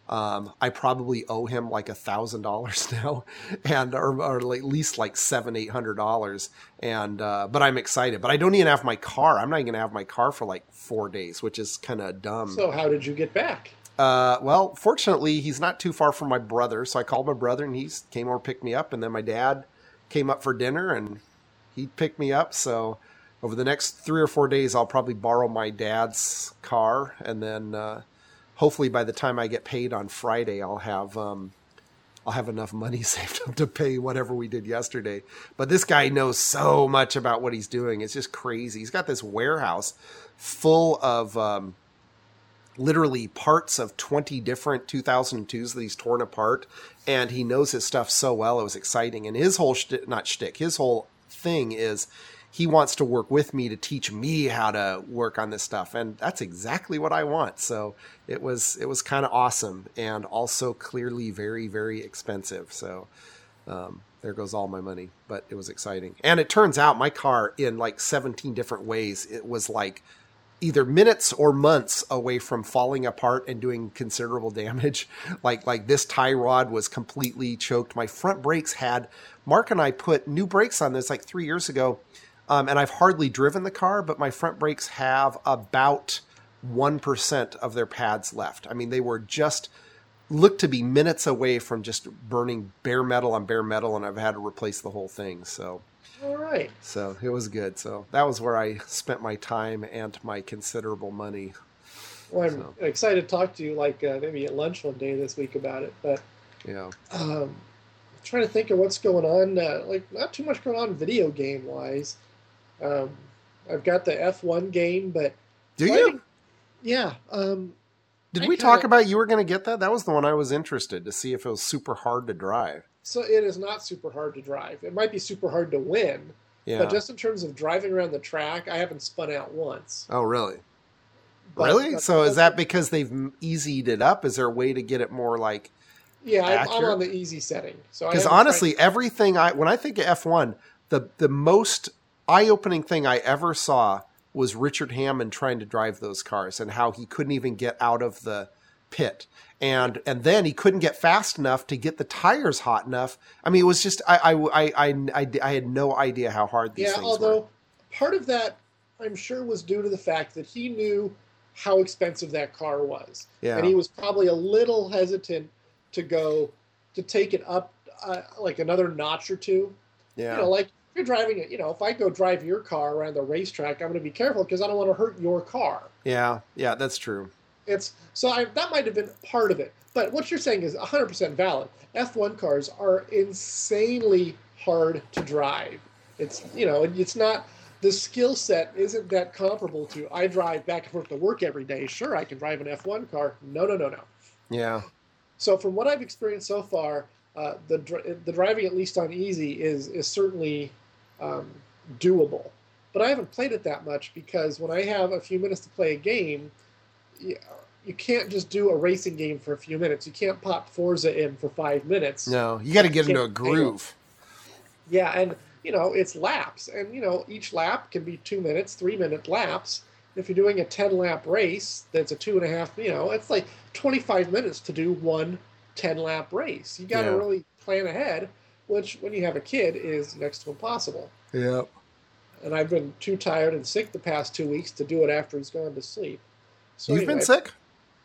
Um, I probably owe him like a thousand dollars now, and or, or at least like seven, eight hundred dollars. And uh, but I'm excited. But I don't even have my car. I'm not even gonna have my car for like four days, which is kind of dumb. So how did you get back? Uh, well, fortunately, he's not too far from my brother, so I called my brother, and he came over, picked me up, and then my dad came up for dinner, and he picked me up. So over the next three or four days, I'll probably borrow my dad's car, and then uh, hopefully by the time I get paid on Friday, I'll have um, I'll have enough money saved up to pay whatever we did yesterday. But this guy knows so much about what he's doing; it's just crazy. He's got this warehouse full of um, literally parts of twenty different two thousand twos that he's torn apart, and he knows his stuff so well. It was exciting, and his whole shtick, not shtick, his whole thing is he wants to work with me to teach me how to work on this stuff, and that's exactly what I want. So it was it was kind of awesome, and also clearly very, very expensive. So um, there goes all my money, but it was exciting. And it turns out my car, in like seventeen different ways, it was like either minutes or months away from falling apart and doing considerable damage. Like like this tie rod was completely choked. My front brakes had, Mark and I put new brakes on this like three years ago, um, and I've hardly driven the car, but my front brakes have about one percent of their pads left. I mean, they were just, looked to be minutes away from just burning bare metal on bare metal, and I've had to replace the whole thing. So All right. So it was good. So that was where I spent my time and my considerable money. Well, I'm So. excited to talk to you, like uh, maybe at lunch one day this week about it. But Yeah. um, I'm trying to think of what's going on. Uh, like, not too much going on video game wise. Um, I've got the F one game, but Do I you? think- yeah. Um, Did I we kinda- talk about you were going to get that? That was the one I was interested to see if it was super hard to drive. so it is not super hard to drive. It might be super hard to win, Yeah. but just in terms of driving around the track, I haven't spun out once. Oh, really? But- really? but- So is that because they've easied it up? Is there a way to get it more like? Yeah, I'm, I'm accurate? on the easy setting. So I Because haven't honestly, everything I when I think of F one, the the most eye-opening thing I ever saw was Richard Hammond trying to drive those cars and how he couldn't even get out of the pit. And and then he couldn't get fast enough to get the tires hot enough. I mean, it was just I I I I, I, I had no idea how hard these yeah, things although were. part of that, I'm sure, was due to the fact that he knew how expensive that car was. Yeah. And he was probably a little hesitant to go, to take it up uh, like another notch or two. Yeah. You know, like if you're driving it, you know, if I go drive your car around the racetrack, I'm going to be careful because I don't want to hurt your car. yeah. Yeah. That's true. It's so I, that might have been part of it. But what you're saying is one hundred percent valid. F one cars are insanely hard to drive. It's, you know, it's not, the skill set isn't that comparable to I drive back and forth to work every day. Sure, I can drive an F one car. No, no, no, no. Yeah. So from what I've experienced so far, uh, the dr- the driving, at least on easy, is is certainly um, doable. But I haven't played it that much because when I have a few minutes to play a game, you, you can't just do a racing game for a few minutes. You can't pop Forza in for five minutes. No, you got to get You into a can't- groove. Yeah, and you know it's laps, and you know each lap can be two minutes, three minute laps. If you're doing a ten lap race, that's a two and a half. You know, it's like twenty-five minutes to do one ten lap race. You got to Yeah. really plan ahead, which when you have a kid is next to impossible. Yep. And I've been too tired and sick the past two weeks to do it after he's gone to sleep. So You've anyway, been sick?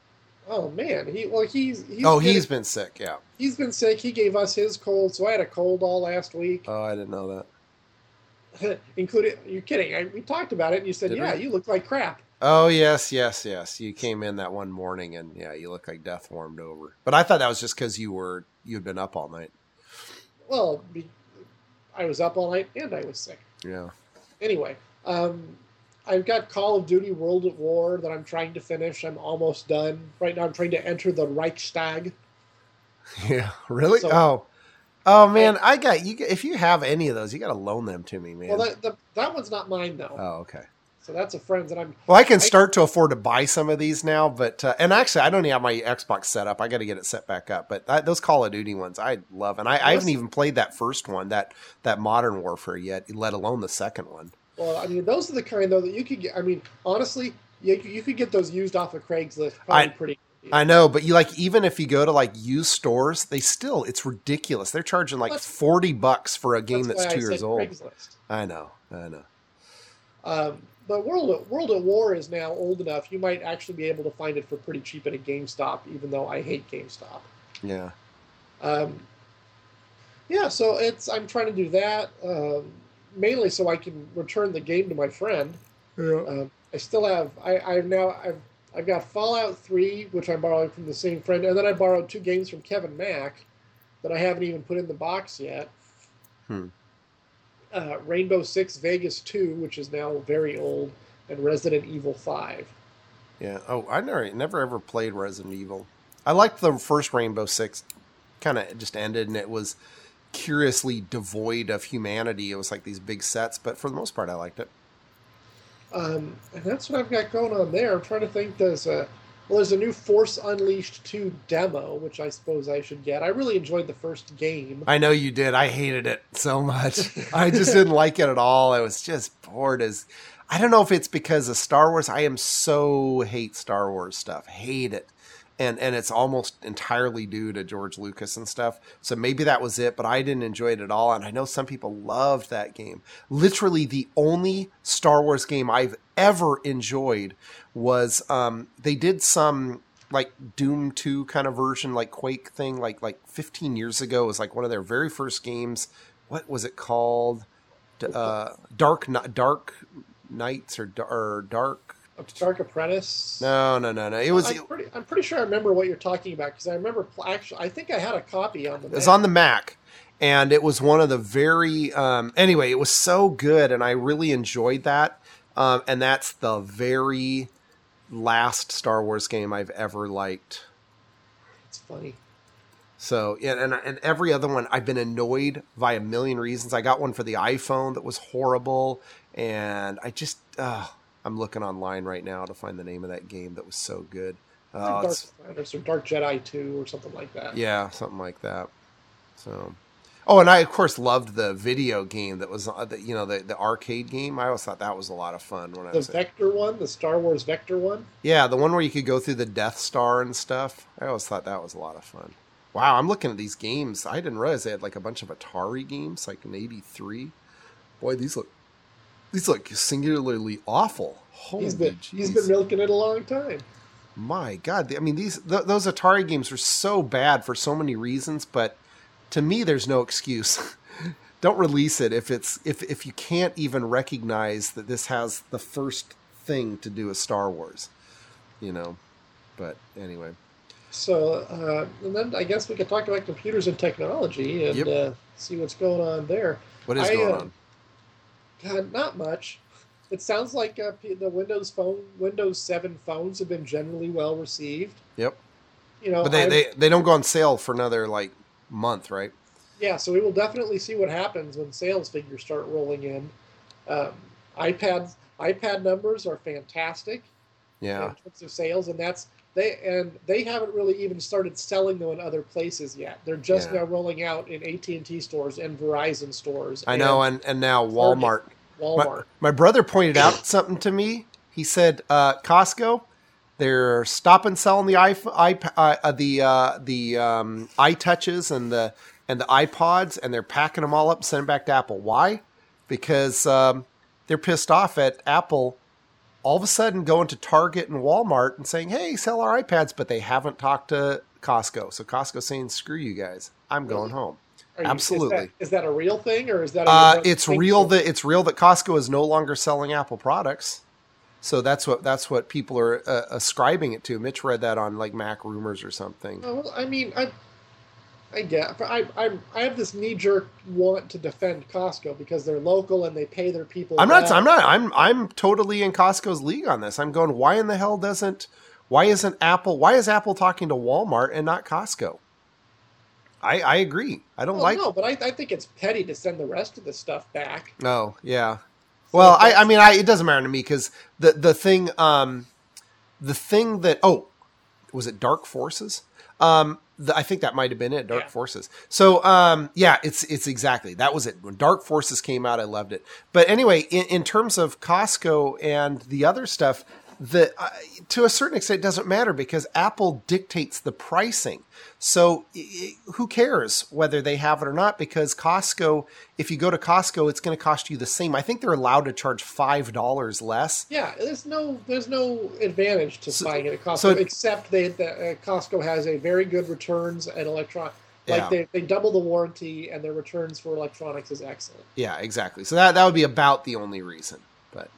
Oh man, he well he's, he's Oh, been, he's been sick. Yeah. he's been sick. He gave us his cold, so I had a cold all last week. Oh, I didn't know that. Including, you're kidding. I, we talked about it, and you said, Did "Yeah, we? you look like crap." Oh, yes, yes, yes. You came in that one morning, and yeah, you look like death warmed over. But I thought that was just because you were you'd been up all night. Well, be, I was up all night and I was sick. Yeah. Anyway, um, I've got Call of Duty World at War that I'm trying to finish. I'm almost done. Right now, I'm trying to enter the Reichstag. Yeah. Really? So- oh. Oh man, I got you. If you have any of those, you got to loan them to me, man. Well, that, the, that one's not mine though. oh, okay. So that's a friend's, and I'm. Well, I can I- start to afford to buy some of these now, but uh, and actually, I don't even have my Xbox set up. I got to get it set back up. But I, those Call of Duty ones, I love, and I, I haven't Yes. even played that first one, that that Modern Warfare yet, let alone the second one. Well, I mean, those are the kind though that you could get. I mean, honestly, you, you could get those used off of Craigslist probably I- pretty. I know, but you like even if you go to like used stores, they still it's ridiculous. They're charging like that's, forty bucks for a game that's, that's two I years old. Craigslist. I know, I know. Um, but World at, World at War is now old enough. You might actually be able to find it for pretty cheap at a GameStop, even though I hate GameStop. Yeah. Um, yeah, so it's I'm trying to do that um, mainly so I can return the game to my friend. Yeah. Um, I still have I I've now I've I've got Fallout three, which I'm borrowing from the same friend, and then I borrowed two games from Kevin Mack that I haven't even put in the box yet. Hmm. Uh, Rainbow Six Vegas two, which is now very old, and Resident Evil five. Yeah. Oh, I never, never ever played Resident Evil. I liked the first Rainbow Six. Kind of just ended, and it was curiously devoid of humanity. It was like these big sets, but for the most part, I liked it. Um, and that's what I've got going on there. I'm trying to think. There's a well, there's a new Force Unleashed two demo, which I suppose I should get. I really enjoyed the first game. I know you did. I hated it so much. I just didn't like it at all. I was just bored as. I don't know if it's because of Star Wars. I am so hate Star Wars stuff. Hate it. And and it's almost entirely due to George Lucas and stuff. So maybe that was it, but I didn't enjoy it at all. And I know some people loved that game. Literally the only Star Wars game I've ever enjoyed was um, they did some like Doom two kind of version, like Quake thing, like like fifteen years ago. It was like one of their very first games. What was it called? Uh, Dark Dark Knights or, or Dark... Dark Apprentice. No, no, no, no. It was. I'm pretty, I'm pretty sure I remember what you're talking about because I remember actually. I think I had a copy on the. It was on the Mac, and it was one of the very. Um, anyway, it was so good, and I really enjoyed that. Um, and that's the very last Star Wars game I've ever liked. It's funny. So yeah, and and every other one I've been annoyed by a million reasons. I got one for the iPhone that was horrible, and I just. Uh, I'm looking online right now to find the name of that game that was so good. Uh, Dark Apprentice or Dark Jedi two or something like that. Yeah, something like that. So, oh, and I of course loved the video game that was, uh, the, you know, the the arcade game. I always thought that was a lot of fun when I the was Vector one, the Star Wars Vector one. Yeah, the one where you could go through the Death Star and stuff. I always thought that was a lot of fun. Wow, I'm looking at these games. I didn't realize they had like a bunch of Atari games, like in eighty-three. Boy, these look. These look singularly awful. Holy he's been, geez. he's been milking it a long time. My God. I mean, these th- those Atari games are so bad for so many reasons, but to me, there's no excuse. Don't release it if it's if, if you can't even recognize that this has the first thing to do with Star Wars. You know, but anyway. So, uh, and then I guess we could talk about computers and technology and yep. uh, see what's going on there. What is I, going uh, on? God, not much. It sounds like uh, the Windows Phone, Windows seven phones have been generally well received. Yep. You know, but they, they, they don't go on sale for another like month, right? Yeah, so we will definitely see what happens when sales figures start rolling in. Um, iPads, iPad numbers are fantastic. Yeah. In terms of sales, and that's they and they haven't really even started selling them in other places yet. They're just yeah. now rolling out in A T and T stores and Verizon stores. I know, and, and now Walmart. Walmart. My, my brother pointed out something to me. He said, uh, Costco, they're stopping selling the iPhone, uh, the uh, the um, iTouches and the and the iPods, and they're packing them all up and sending them back to Apple. Why? Because um, they're pissed off at Apple. All of a sudden going to Target and Walmart and saying, hey, sell our iPads, but they haven't talked to Costco. So Costco's saying, screw you guys. I'm going home. You, Absolutely. Is that, is that a real thing or is that a uh, it's real that it's real that Costco is no longer selling Apple products. So that's what that's what people are uh, ascribing it to. Mitch read that on like Mac Rumors or something. Oh, well, I mean, I I get I I I have this knee jerk want to defend Costco because they're local and they pay their people. I'm well. not. I'm not. I'm. I'm totally in Costco's league on this. I'm going. Why in the hell doesn't? Why isn't Apple? Why is Apple talking to Walmart and not Costco? I I agree. I don't well, like. No, but I I think it's petty to send the rest of the stuff back. Oh yeah. Well, I I mean, I it doesn't matter to me because the the thing um, the thing that oh, was it Dark Forces? Um. The, I think that might have been it, Dark yeah. Forces. So, um, yeah, it's it's exactly. That was it. When Dark Forces came out, I loved it. But anyway, in, in terms of Costco and the other stuff, the uh, to a certain extent, it doesn't matter because Apple dictates the pricing. So I who cares whether they have it or not? Because Costco, if you go to Costco, it's going to cost you the same. I think they're allowed to charge five dollars less. Yeah, there's no there's no advantage to So- buying it at Costco, so it- except they, that uh, Costco has a very good returns and electron. Like Yeah. they, they double the warranty, and their returns for electronics is excellent. Yeah, exactly. So that that would be about the only reason. But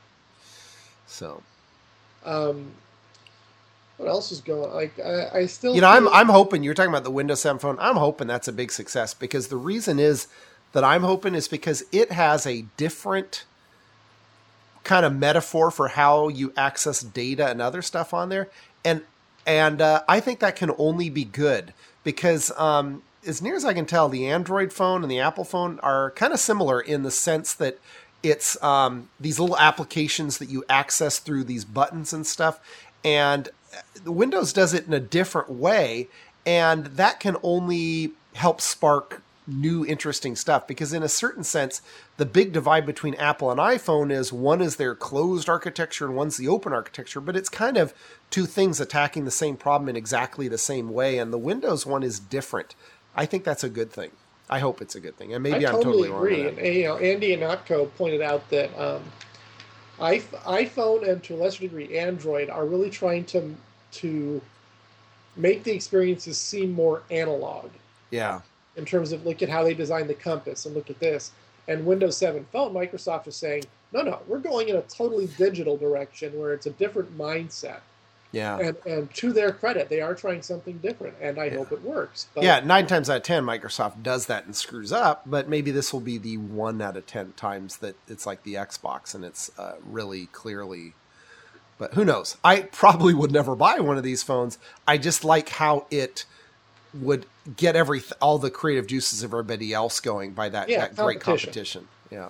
so Um, what else is going? Like I, I still, you know, I'm feel- I'm hoping you're talking about the Windows seven phone. I'm hoping that's a big success because the reason is that I'm hoping is because it has a different kind of metaphor for how you access data and other stuff on there, and and uh, I think that can only be good because um, as near as I can tell, the Android phone and the Apple phone are kind of similar in the sense that it's um, these little applications that you access through these buttons and stuff, and Windows does it in a different way, and that can only help spark new interesting stuff because in a certain sense the big divide between Apple and iPhone is one is their closed architecture and one's the open architecture, but it's kind of two things attacking the same problem in exactly the same way, and the Windows one is different. I think that's a good thing. I hope it's a good thing, and maybe I I'm totally totally wrong. agree. on And that. you know, Andy Anatko pointed out that um, iPh- iPhone and to a lesser degree Android are really trying to to make the experiences seem more analog Yeah, in terms of look at how they designed the compass and look at this. And Windows seven Phone, Microsoft is saying, no, no, we're going in a totally digital direction where it's a different mindset. yeah. And and to their credit, they are trying something different, and I hope it works. But Yeah, nine times out of ten, Microsoft does that and screws up. But maybe this will be the one out of ten times that it's like the Xbox and it's uh, really clearly. But who knows? I probably would never buy one of these phones. I just like how it would get every all the creative juices of everybody else going by that, Yeah, that great competition. competition. Yeah.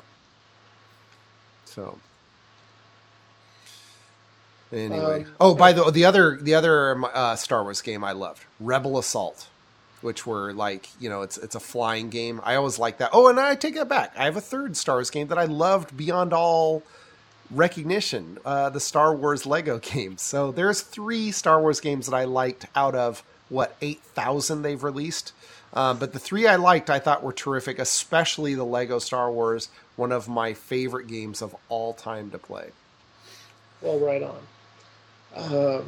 So. Anyway, Um, oh, by the the other the other uh, Star Wars game I loved, Rebel Assault, which were like you know it's it's a flying game. I always like that. Oh, and I take that back. I have a third Star Wars game that I loved beyond all recognition, uh, the Star Wars Lego games. So there's three Star Wars games that I liked out of what eight thousand they've released. Um, but the three I liked, I thought were terrific, especially the Lego Star Wars, one of my favorite games of all time to play. well, right on. Um,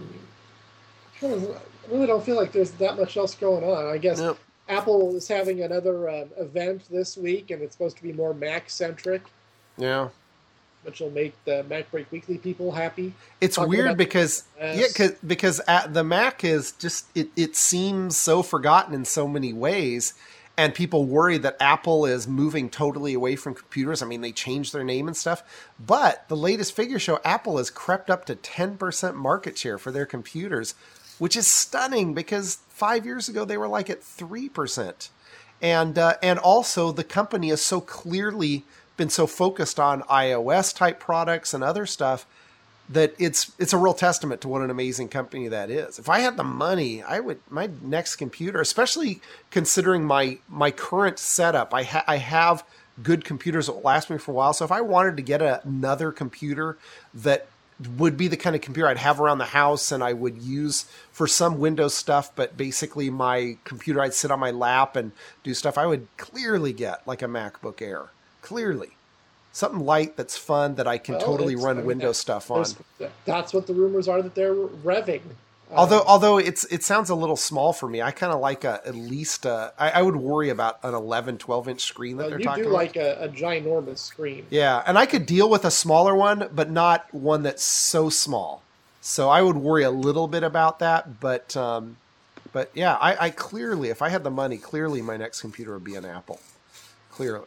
I really don't feel like there's that much else going on. I guess Nope. Apple is having another uh, event this week, and it's supposed to be more Mac centric, Yeah. which will make the Mac Break Weekly people happy. It's Talking weird about because the yeah, cause, because at, the Mac is just it, it seems so forgotten in so many ways, and people worry that Apple is moving totally away from computers. I mean, they changed their name and stuff, but the latest figures show Apple has crept up to ten percent market share for their computers, which is stunning because five years ago they were like at three percent, and uh, and also the company has so clearly been so focused on iOS type products and other stuff that it's it's a real testament to what an amazing company that is. If I had the money, I would my next computer, especially considering my my current setup, I ha- I have good computers that will last me for a while. So if I wanted to get a, another computer that would be the kind of computer I'd have around the house and I would use for some Windows stuff, but basically my computer I'd sit on my lap and do stuff, I would clearly get like a MacBook Air. Clearly. Something light that's fun that I can Well, totally it's- run I mean, Windows that- stuff on. There's- That's what the rumors are that they're revving. Uh, Although, although it's it sounds a little small for me. I kind of like a at least a, I, I would worry about an eleven, twelve inch screen that well, they're you talking do about. like a, a ginormous screen. Yeah, and I could deal with a smaller one, but not one that's so small. So I would worry a little bit about that. But um, but yeah, I, I clearly, if I had the money, clearly my next computer would be an Apple. Clearly.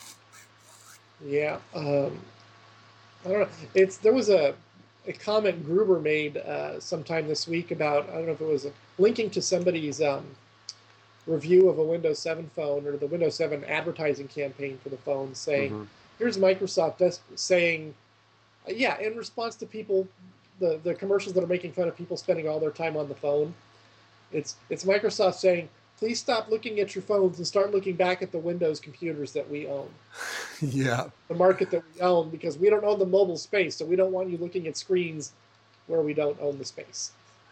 Yeah, um, I don't know. It's there was a, a comment Gruber made uh, sometime this week about I don't know if it was a, linking to somebody's um, review of a Windows seven phone or the Windows seven advertising campaign for the phone, saying, Mhm. "Here's Microsoft just saying, uh, yeah, in response to people, the the commercials that are making fun of people spending all their time on the phone, it's it's Microsoft saying." Please stop looking at your phones and start looking back at the Windows computers that we own. Yeah. The market that we own, because we don't own the mobile space, so we don't want you looking at screens where we don't own the space.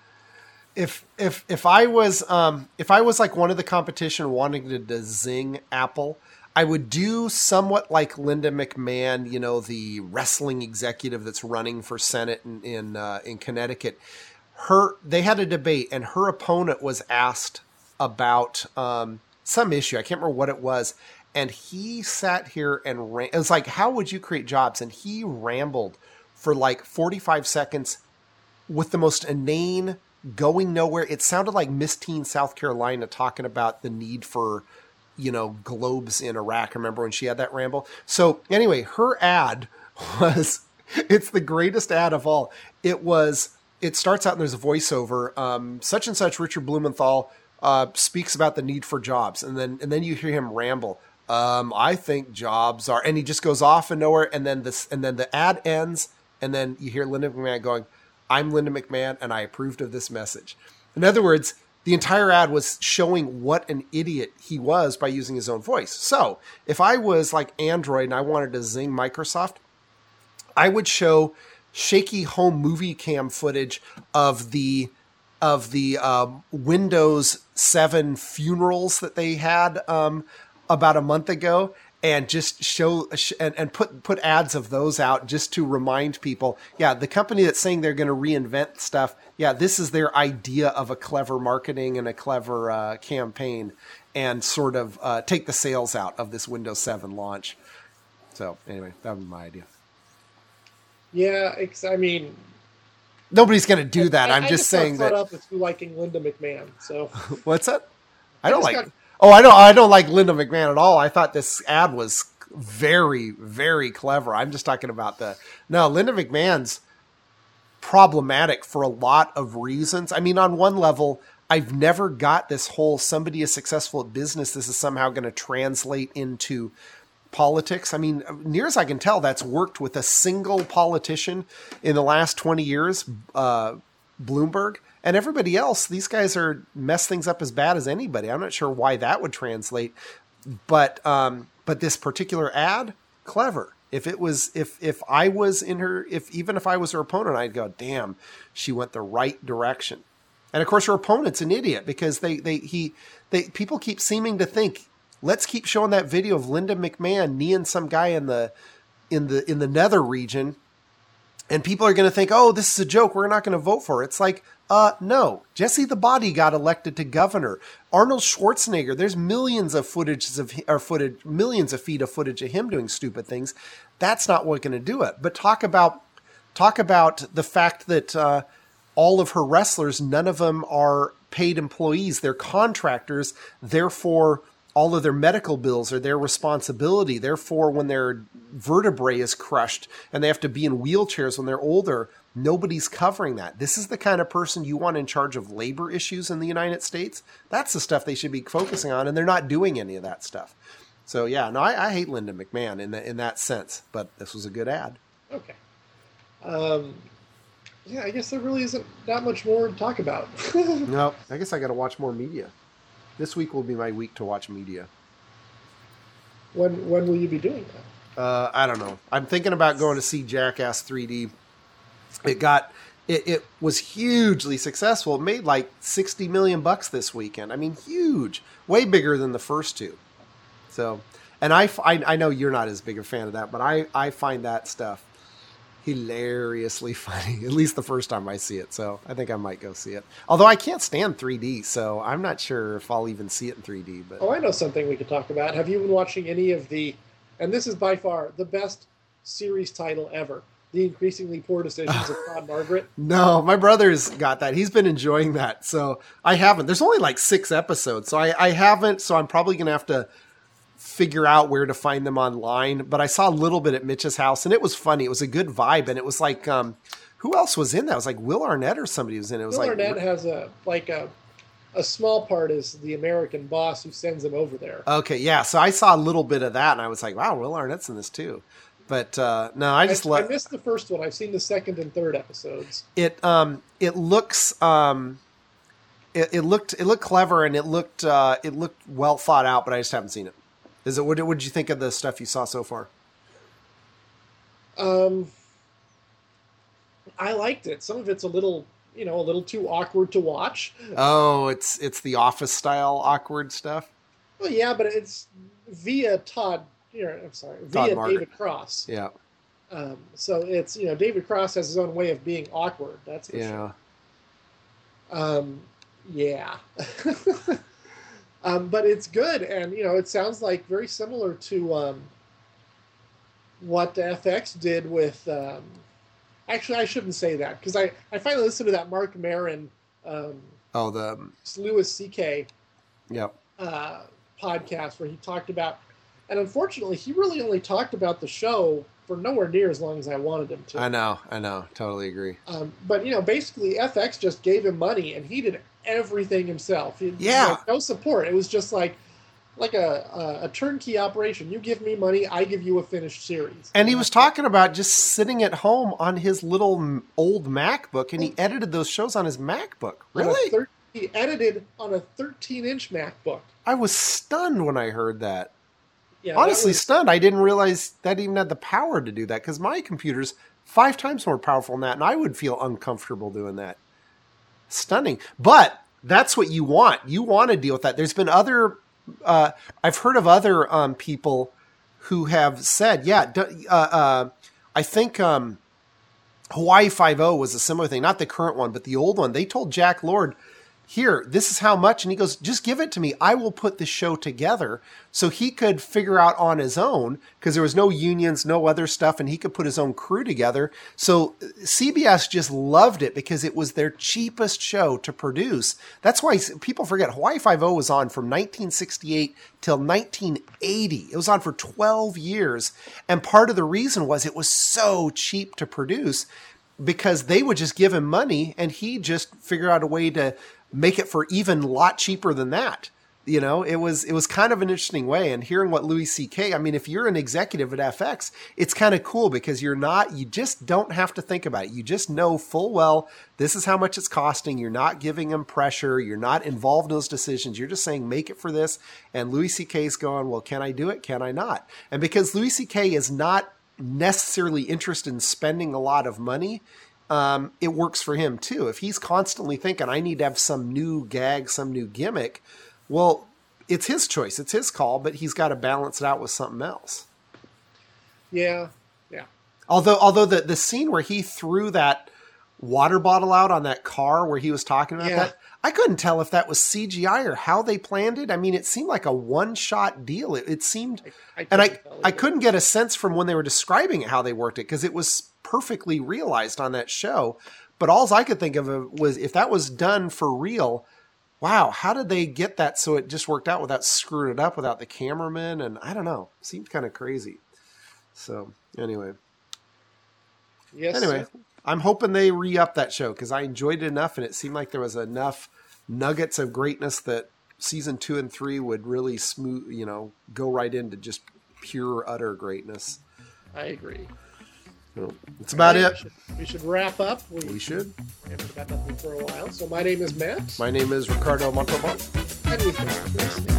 If if if I was um, if I was like one of the competition wanting to, to zing Apple, I would do somewhat like Linda McMahon, you know, the wrestling executive that's running for Senate in in, uh, in Connecticut. Her they had a debate, and her opponent was asked about um, some issue. I can't remember what it was, and he sat here and ran. It was like, how would you create jobs? And he rambled for like forty-five seconds with the most inane, going nowhere. It sounded like Miss Teen South Carolina talking about the need for, you know, globes in Iraq. Remember when she had that ramble? So anyway, her ad was, it's the greatest ad of all. It was, it starts out and there's a voiceover. Um, such and such Richard Blumenthal uh, speaks about the need for jobs. And then, and then you hear him ramble. Um, I think jobs are, and he just goes off and nowhere. And then this, and then the ad ends. And then you hear Linda McMahon going, I'm Linda McMahon and I approved of this message. In other words, the entire ad was showing what an idiot he was by using his own voice. So if I was like Android and I wanted to zing Microsoft, I would show shaky home movie cam footage of the of the um, Windows seven funerals that they had um, about a month ago, and just show and, and put put ads of those out just to remind people, yeah, the company that's saying they're going to reinvent stuff, yeah, this is their idea of a clever marketing and a clever uh, campaign, and sort of uh, take the sales out of this Windows seven launch. So anyway, that would be my idea. Yeah, it's, I mean... Nobody's going to do that. I, I'm I, just, just saying that... I up with you liking Linda McMahon, so... What's that? I, I don't like... Got... Oh, I don't. I don't like Linda McMahon at all. I thought this ad was very, very clever. I'm just talking about the no. Linda McMahon's problematic for a lot of reasons. I mean, on one level, I've never got this whole somebody is successful at business, this is somehow going to translate into politics. I mean, near as I can tell, that's worked with a single politician in the last twenty years, uh, Bloomberg. And everybody else, these guys are mess things up as bad as anybody. I'm not sure why that would translate, but um, but this particular ad, clever. If it was, if if I was in her, if even if I was her opponent, I'd go, damn, she went the right direction. And of course, her opponent's an idiot because they they he they people keep seeming to think, let's keep showing that video of Linda McMahon kneeing some guy in the in the in the nether region. And people are going to think, oh, this is a joke. We're not going to vote for it. It's like, uh, no. Jesse the Body got elected to governor. Arnold Schwarzenegger, there's millions of footage of or footage, millions of feet of footage of him doing stupid things. That's not what's going to do it. But talk about talk about the fact that uh, all of her wrestlers, none of them are paid employees. They're contractors. Therefore, all of their medical bills are their responsibility. Therefore, when their vertebrae is crushed and they have to be in wheelchairs when they're older, nobody's covering that. This is the kind of person you want in charge of labor issues in the United States. That's the stuff they should be focusing on, and they're not doing any of that stuff. So, yeah, no, I, I hate Linda McMahon in, the, in that sense, but this was a good ad. Okay. Um, yeah, I guess there really isn't that much more to talk about. No, I guess I got to watch more media. This week will be my week to watch media. When when will you be doing that? Uh, I don't know. I'm thinking about going to see Jackass three D. It got it, it was hugely successful. It made like sixty million bucks this weekend. I mean, huge, way bigger than the first two. So, and I, I, I know you're not as big a fan of that, but I, I find that stuff hilariously funny, at least the first time I see it. So I think I might go see it. Although I can't stand three D, so I'm not sure if I'll even see it in three D. But oh, I know something we could talk about. Have you been watching any of the, and this is by far the best series title ever, The Increasingly Poor Decisions of Todd Margaret? No, my brother's got that. He's been enjoying that. So I haven't. There's only like six episodes, so I, I haven't. So I'm probably going to have to figure out where to find them online. But I saw a little bit at Mitch's house, and it was funny. It was a good vibe, and it was like, um, who else was in that? It was like Will Arnett or somebody was in it. It was Will like Arnett has a like a a small part as the American boss who sends him over there. Okay, yeah. So I saw a little bit of that, and I was like, wow, Will Arnett's in this too. But uh, no, I just I, love. I missed the first one. I've seen the second and third episodes. It um it looks um it, it looked it looked clever, and it looked uh, it looked well thought out, but I just haven't seen it. Is it what what did you think of the stuff you saw so far? Um, I liked it. Some of it's a little, you know, a little too awkward to watch. Oh, it's it's the Office style awkward stuff. Well, yeah, but it's via Todd. Here, I'm sorry, Todd via Martin. David Cross. Yeah. Um, so it's, you know, David Cross has his own way of being awkward. That's for Yeah. sure. Um, yeah. um, but it's good, and you know, it sounds like very similar to um, what F X did with. Um, actually, I shouldn't say that because I, I finally listened to that Mark Maron, um, Oh, the Louis C K yep. uh, podcast where he talked about, and unfortunately, he really only talked about the show for nowhere near as long as I wanted him to. I know, I know, totally agree. Um, but you know, basically, F X just gave him money, and he did everything himself. He, Yeah, like, no support. It was just like like a, a a turnkey operation. You give me money, I give you a finished series. And he was talking about just sitting at home on his little m- old MacBook, and he edited those shows on his MacBook. On a Really? thir- he edited on a thirteen inch MacBook. I was stunned when I heard that. Yeah, Honestly, that was, stunned. I didn't realize that even had the power to do that because my computer's five times more powerful than that, and I would feel uncomfortable doing that. Stunning. But that's what you want. You want to deal with that. There's been other, uh, I've heard of other um, people who have said, yeah, d- uh, uh, I think um, Hawaii Five-O was a similar thing. Not the current one, but the old one. They told Jack Lord, here, this is how much. And he goes, just give it to me. I will put the show together. So he could figure out on his own because there was no unions, no other stuff, and he could put his own crew together. So C B S just loved it because it was their cheapest show to produce. That's why people forget Hawaii Five-O was on from nineteen sixty-eight till nineteen eighty. It was on for twelve years. And part of the reason was it was so cheap to produce because they would just give him money and he just figure out a way to make it for even a lot cheaper than that. You know, it was it was kind of an interesting way. And hearing what Louis C K, I mean, if you're an executive at F X, it's kind of cool because you're not, you just don't have to think about it. You just know full well this is how much it's costing. You're not giving them pressure. You're not involved in those decisions. You're just saying, make it for this. And Louis C K is going, well, can I do it? Can I not? And because Louis C K is not necessarily interested in spending a lot of money, um, it works for him too. If he's constantly thinking, I need to have some new gag, some new gimmick, well, it's his choice. It's his call, but he's got to balance it out with something else. yeah, yeah. Although, although the, the scene where he threw that water bottle out on that car where he was talking about Yeah. that, I couldn't tell if that was C G I or how they planned it. I mean, it seemed like a one-shot deal. It, it seemed, I, I and I, couldn't tell I either. couldn't get a sense from when they were describing it how they worked it because it was perfectly realized on that show. But all I could think of was if that was done for real, wow, how did they get that so it just worked out without screwing it up without the cameraman? And I don't know. It seemed kind of crazy. So anyway. Yes, Anyway, sir. I'm hoping they re-up that show because I enjoyed it enough and it seemed like there was enough nuggets of greatness that season two and three would really smooth, you know, go right into just pure, utter greatness. I agree. So that's about All right, it. We should, we should wrap up. We, We should. haven't got nothing for a while. So my name is Matt, My name is Ricardo Montalban. and we thank you for listening.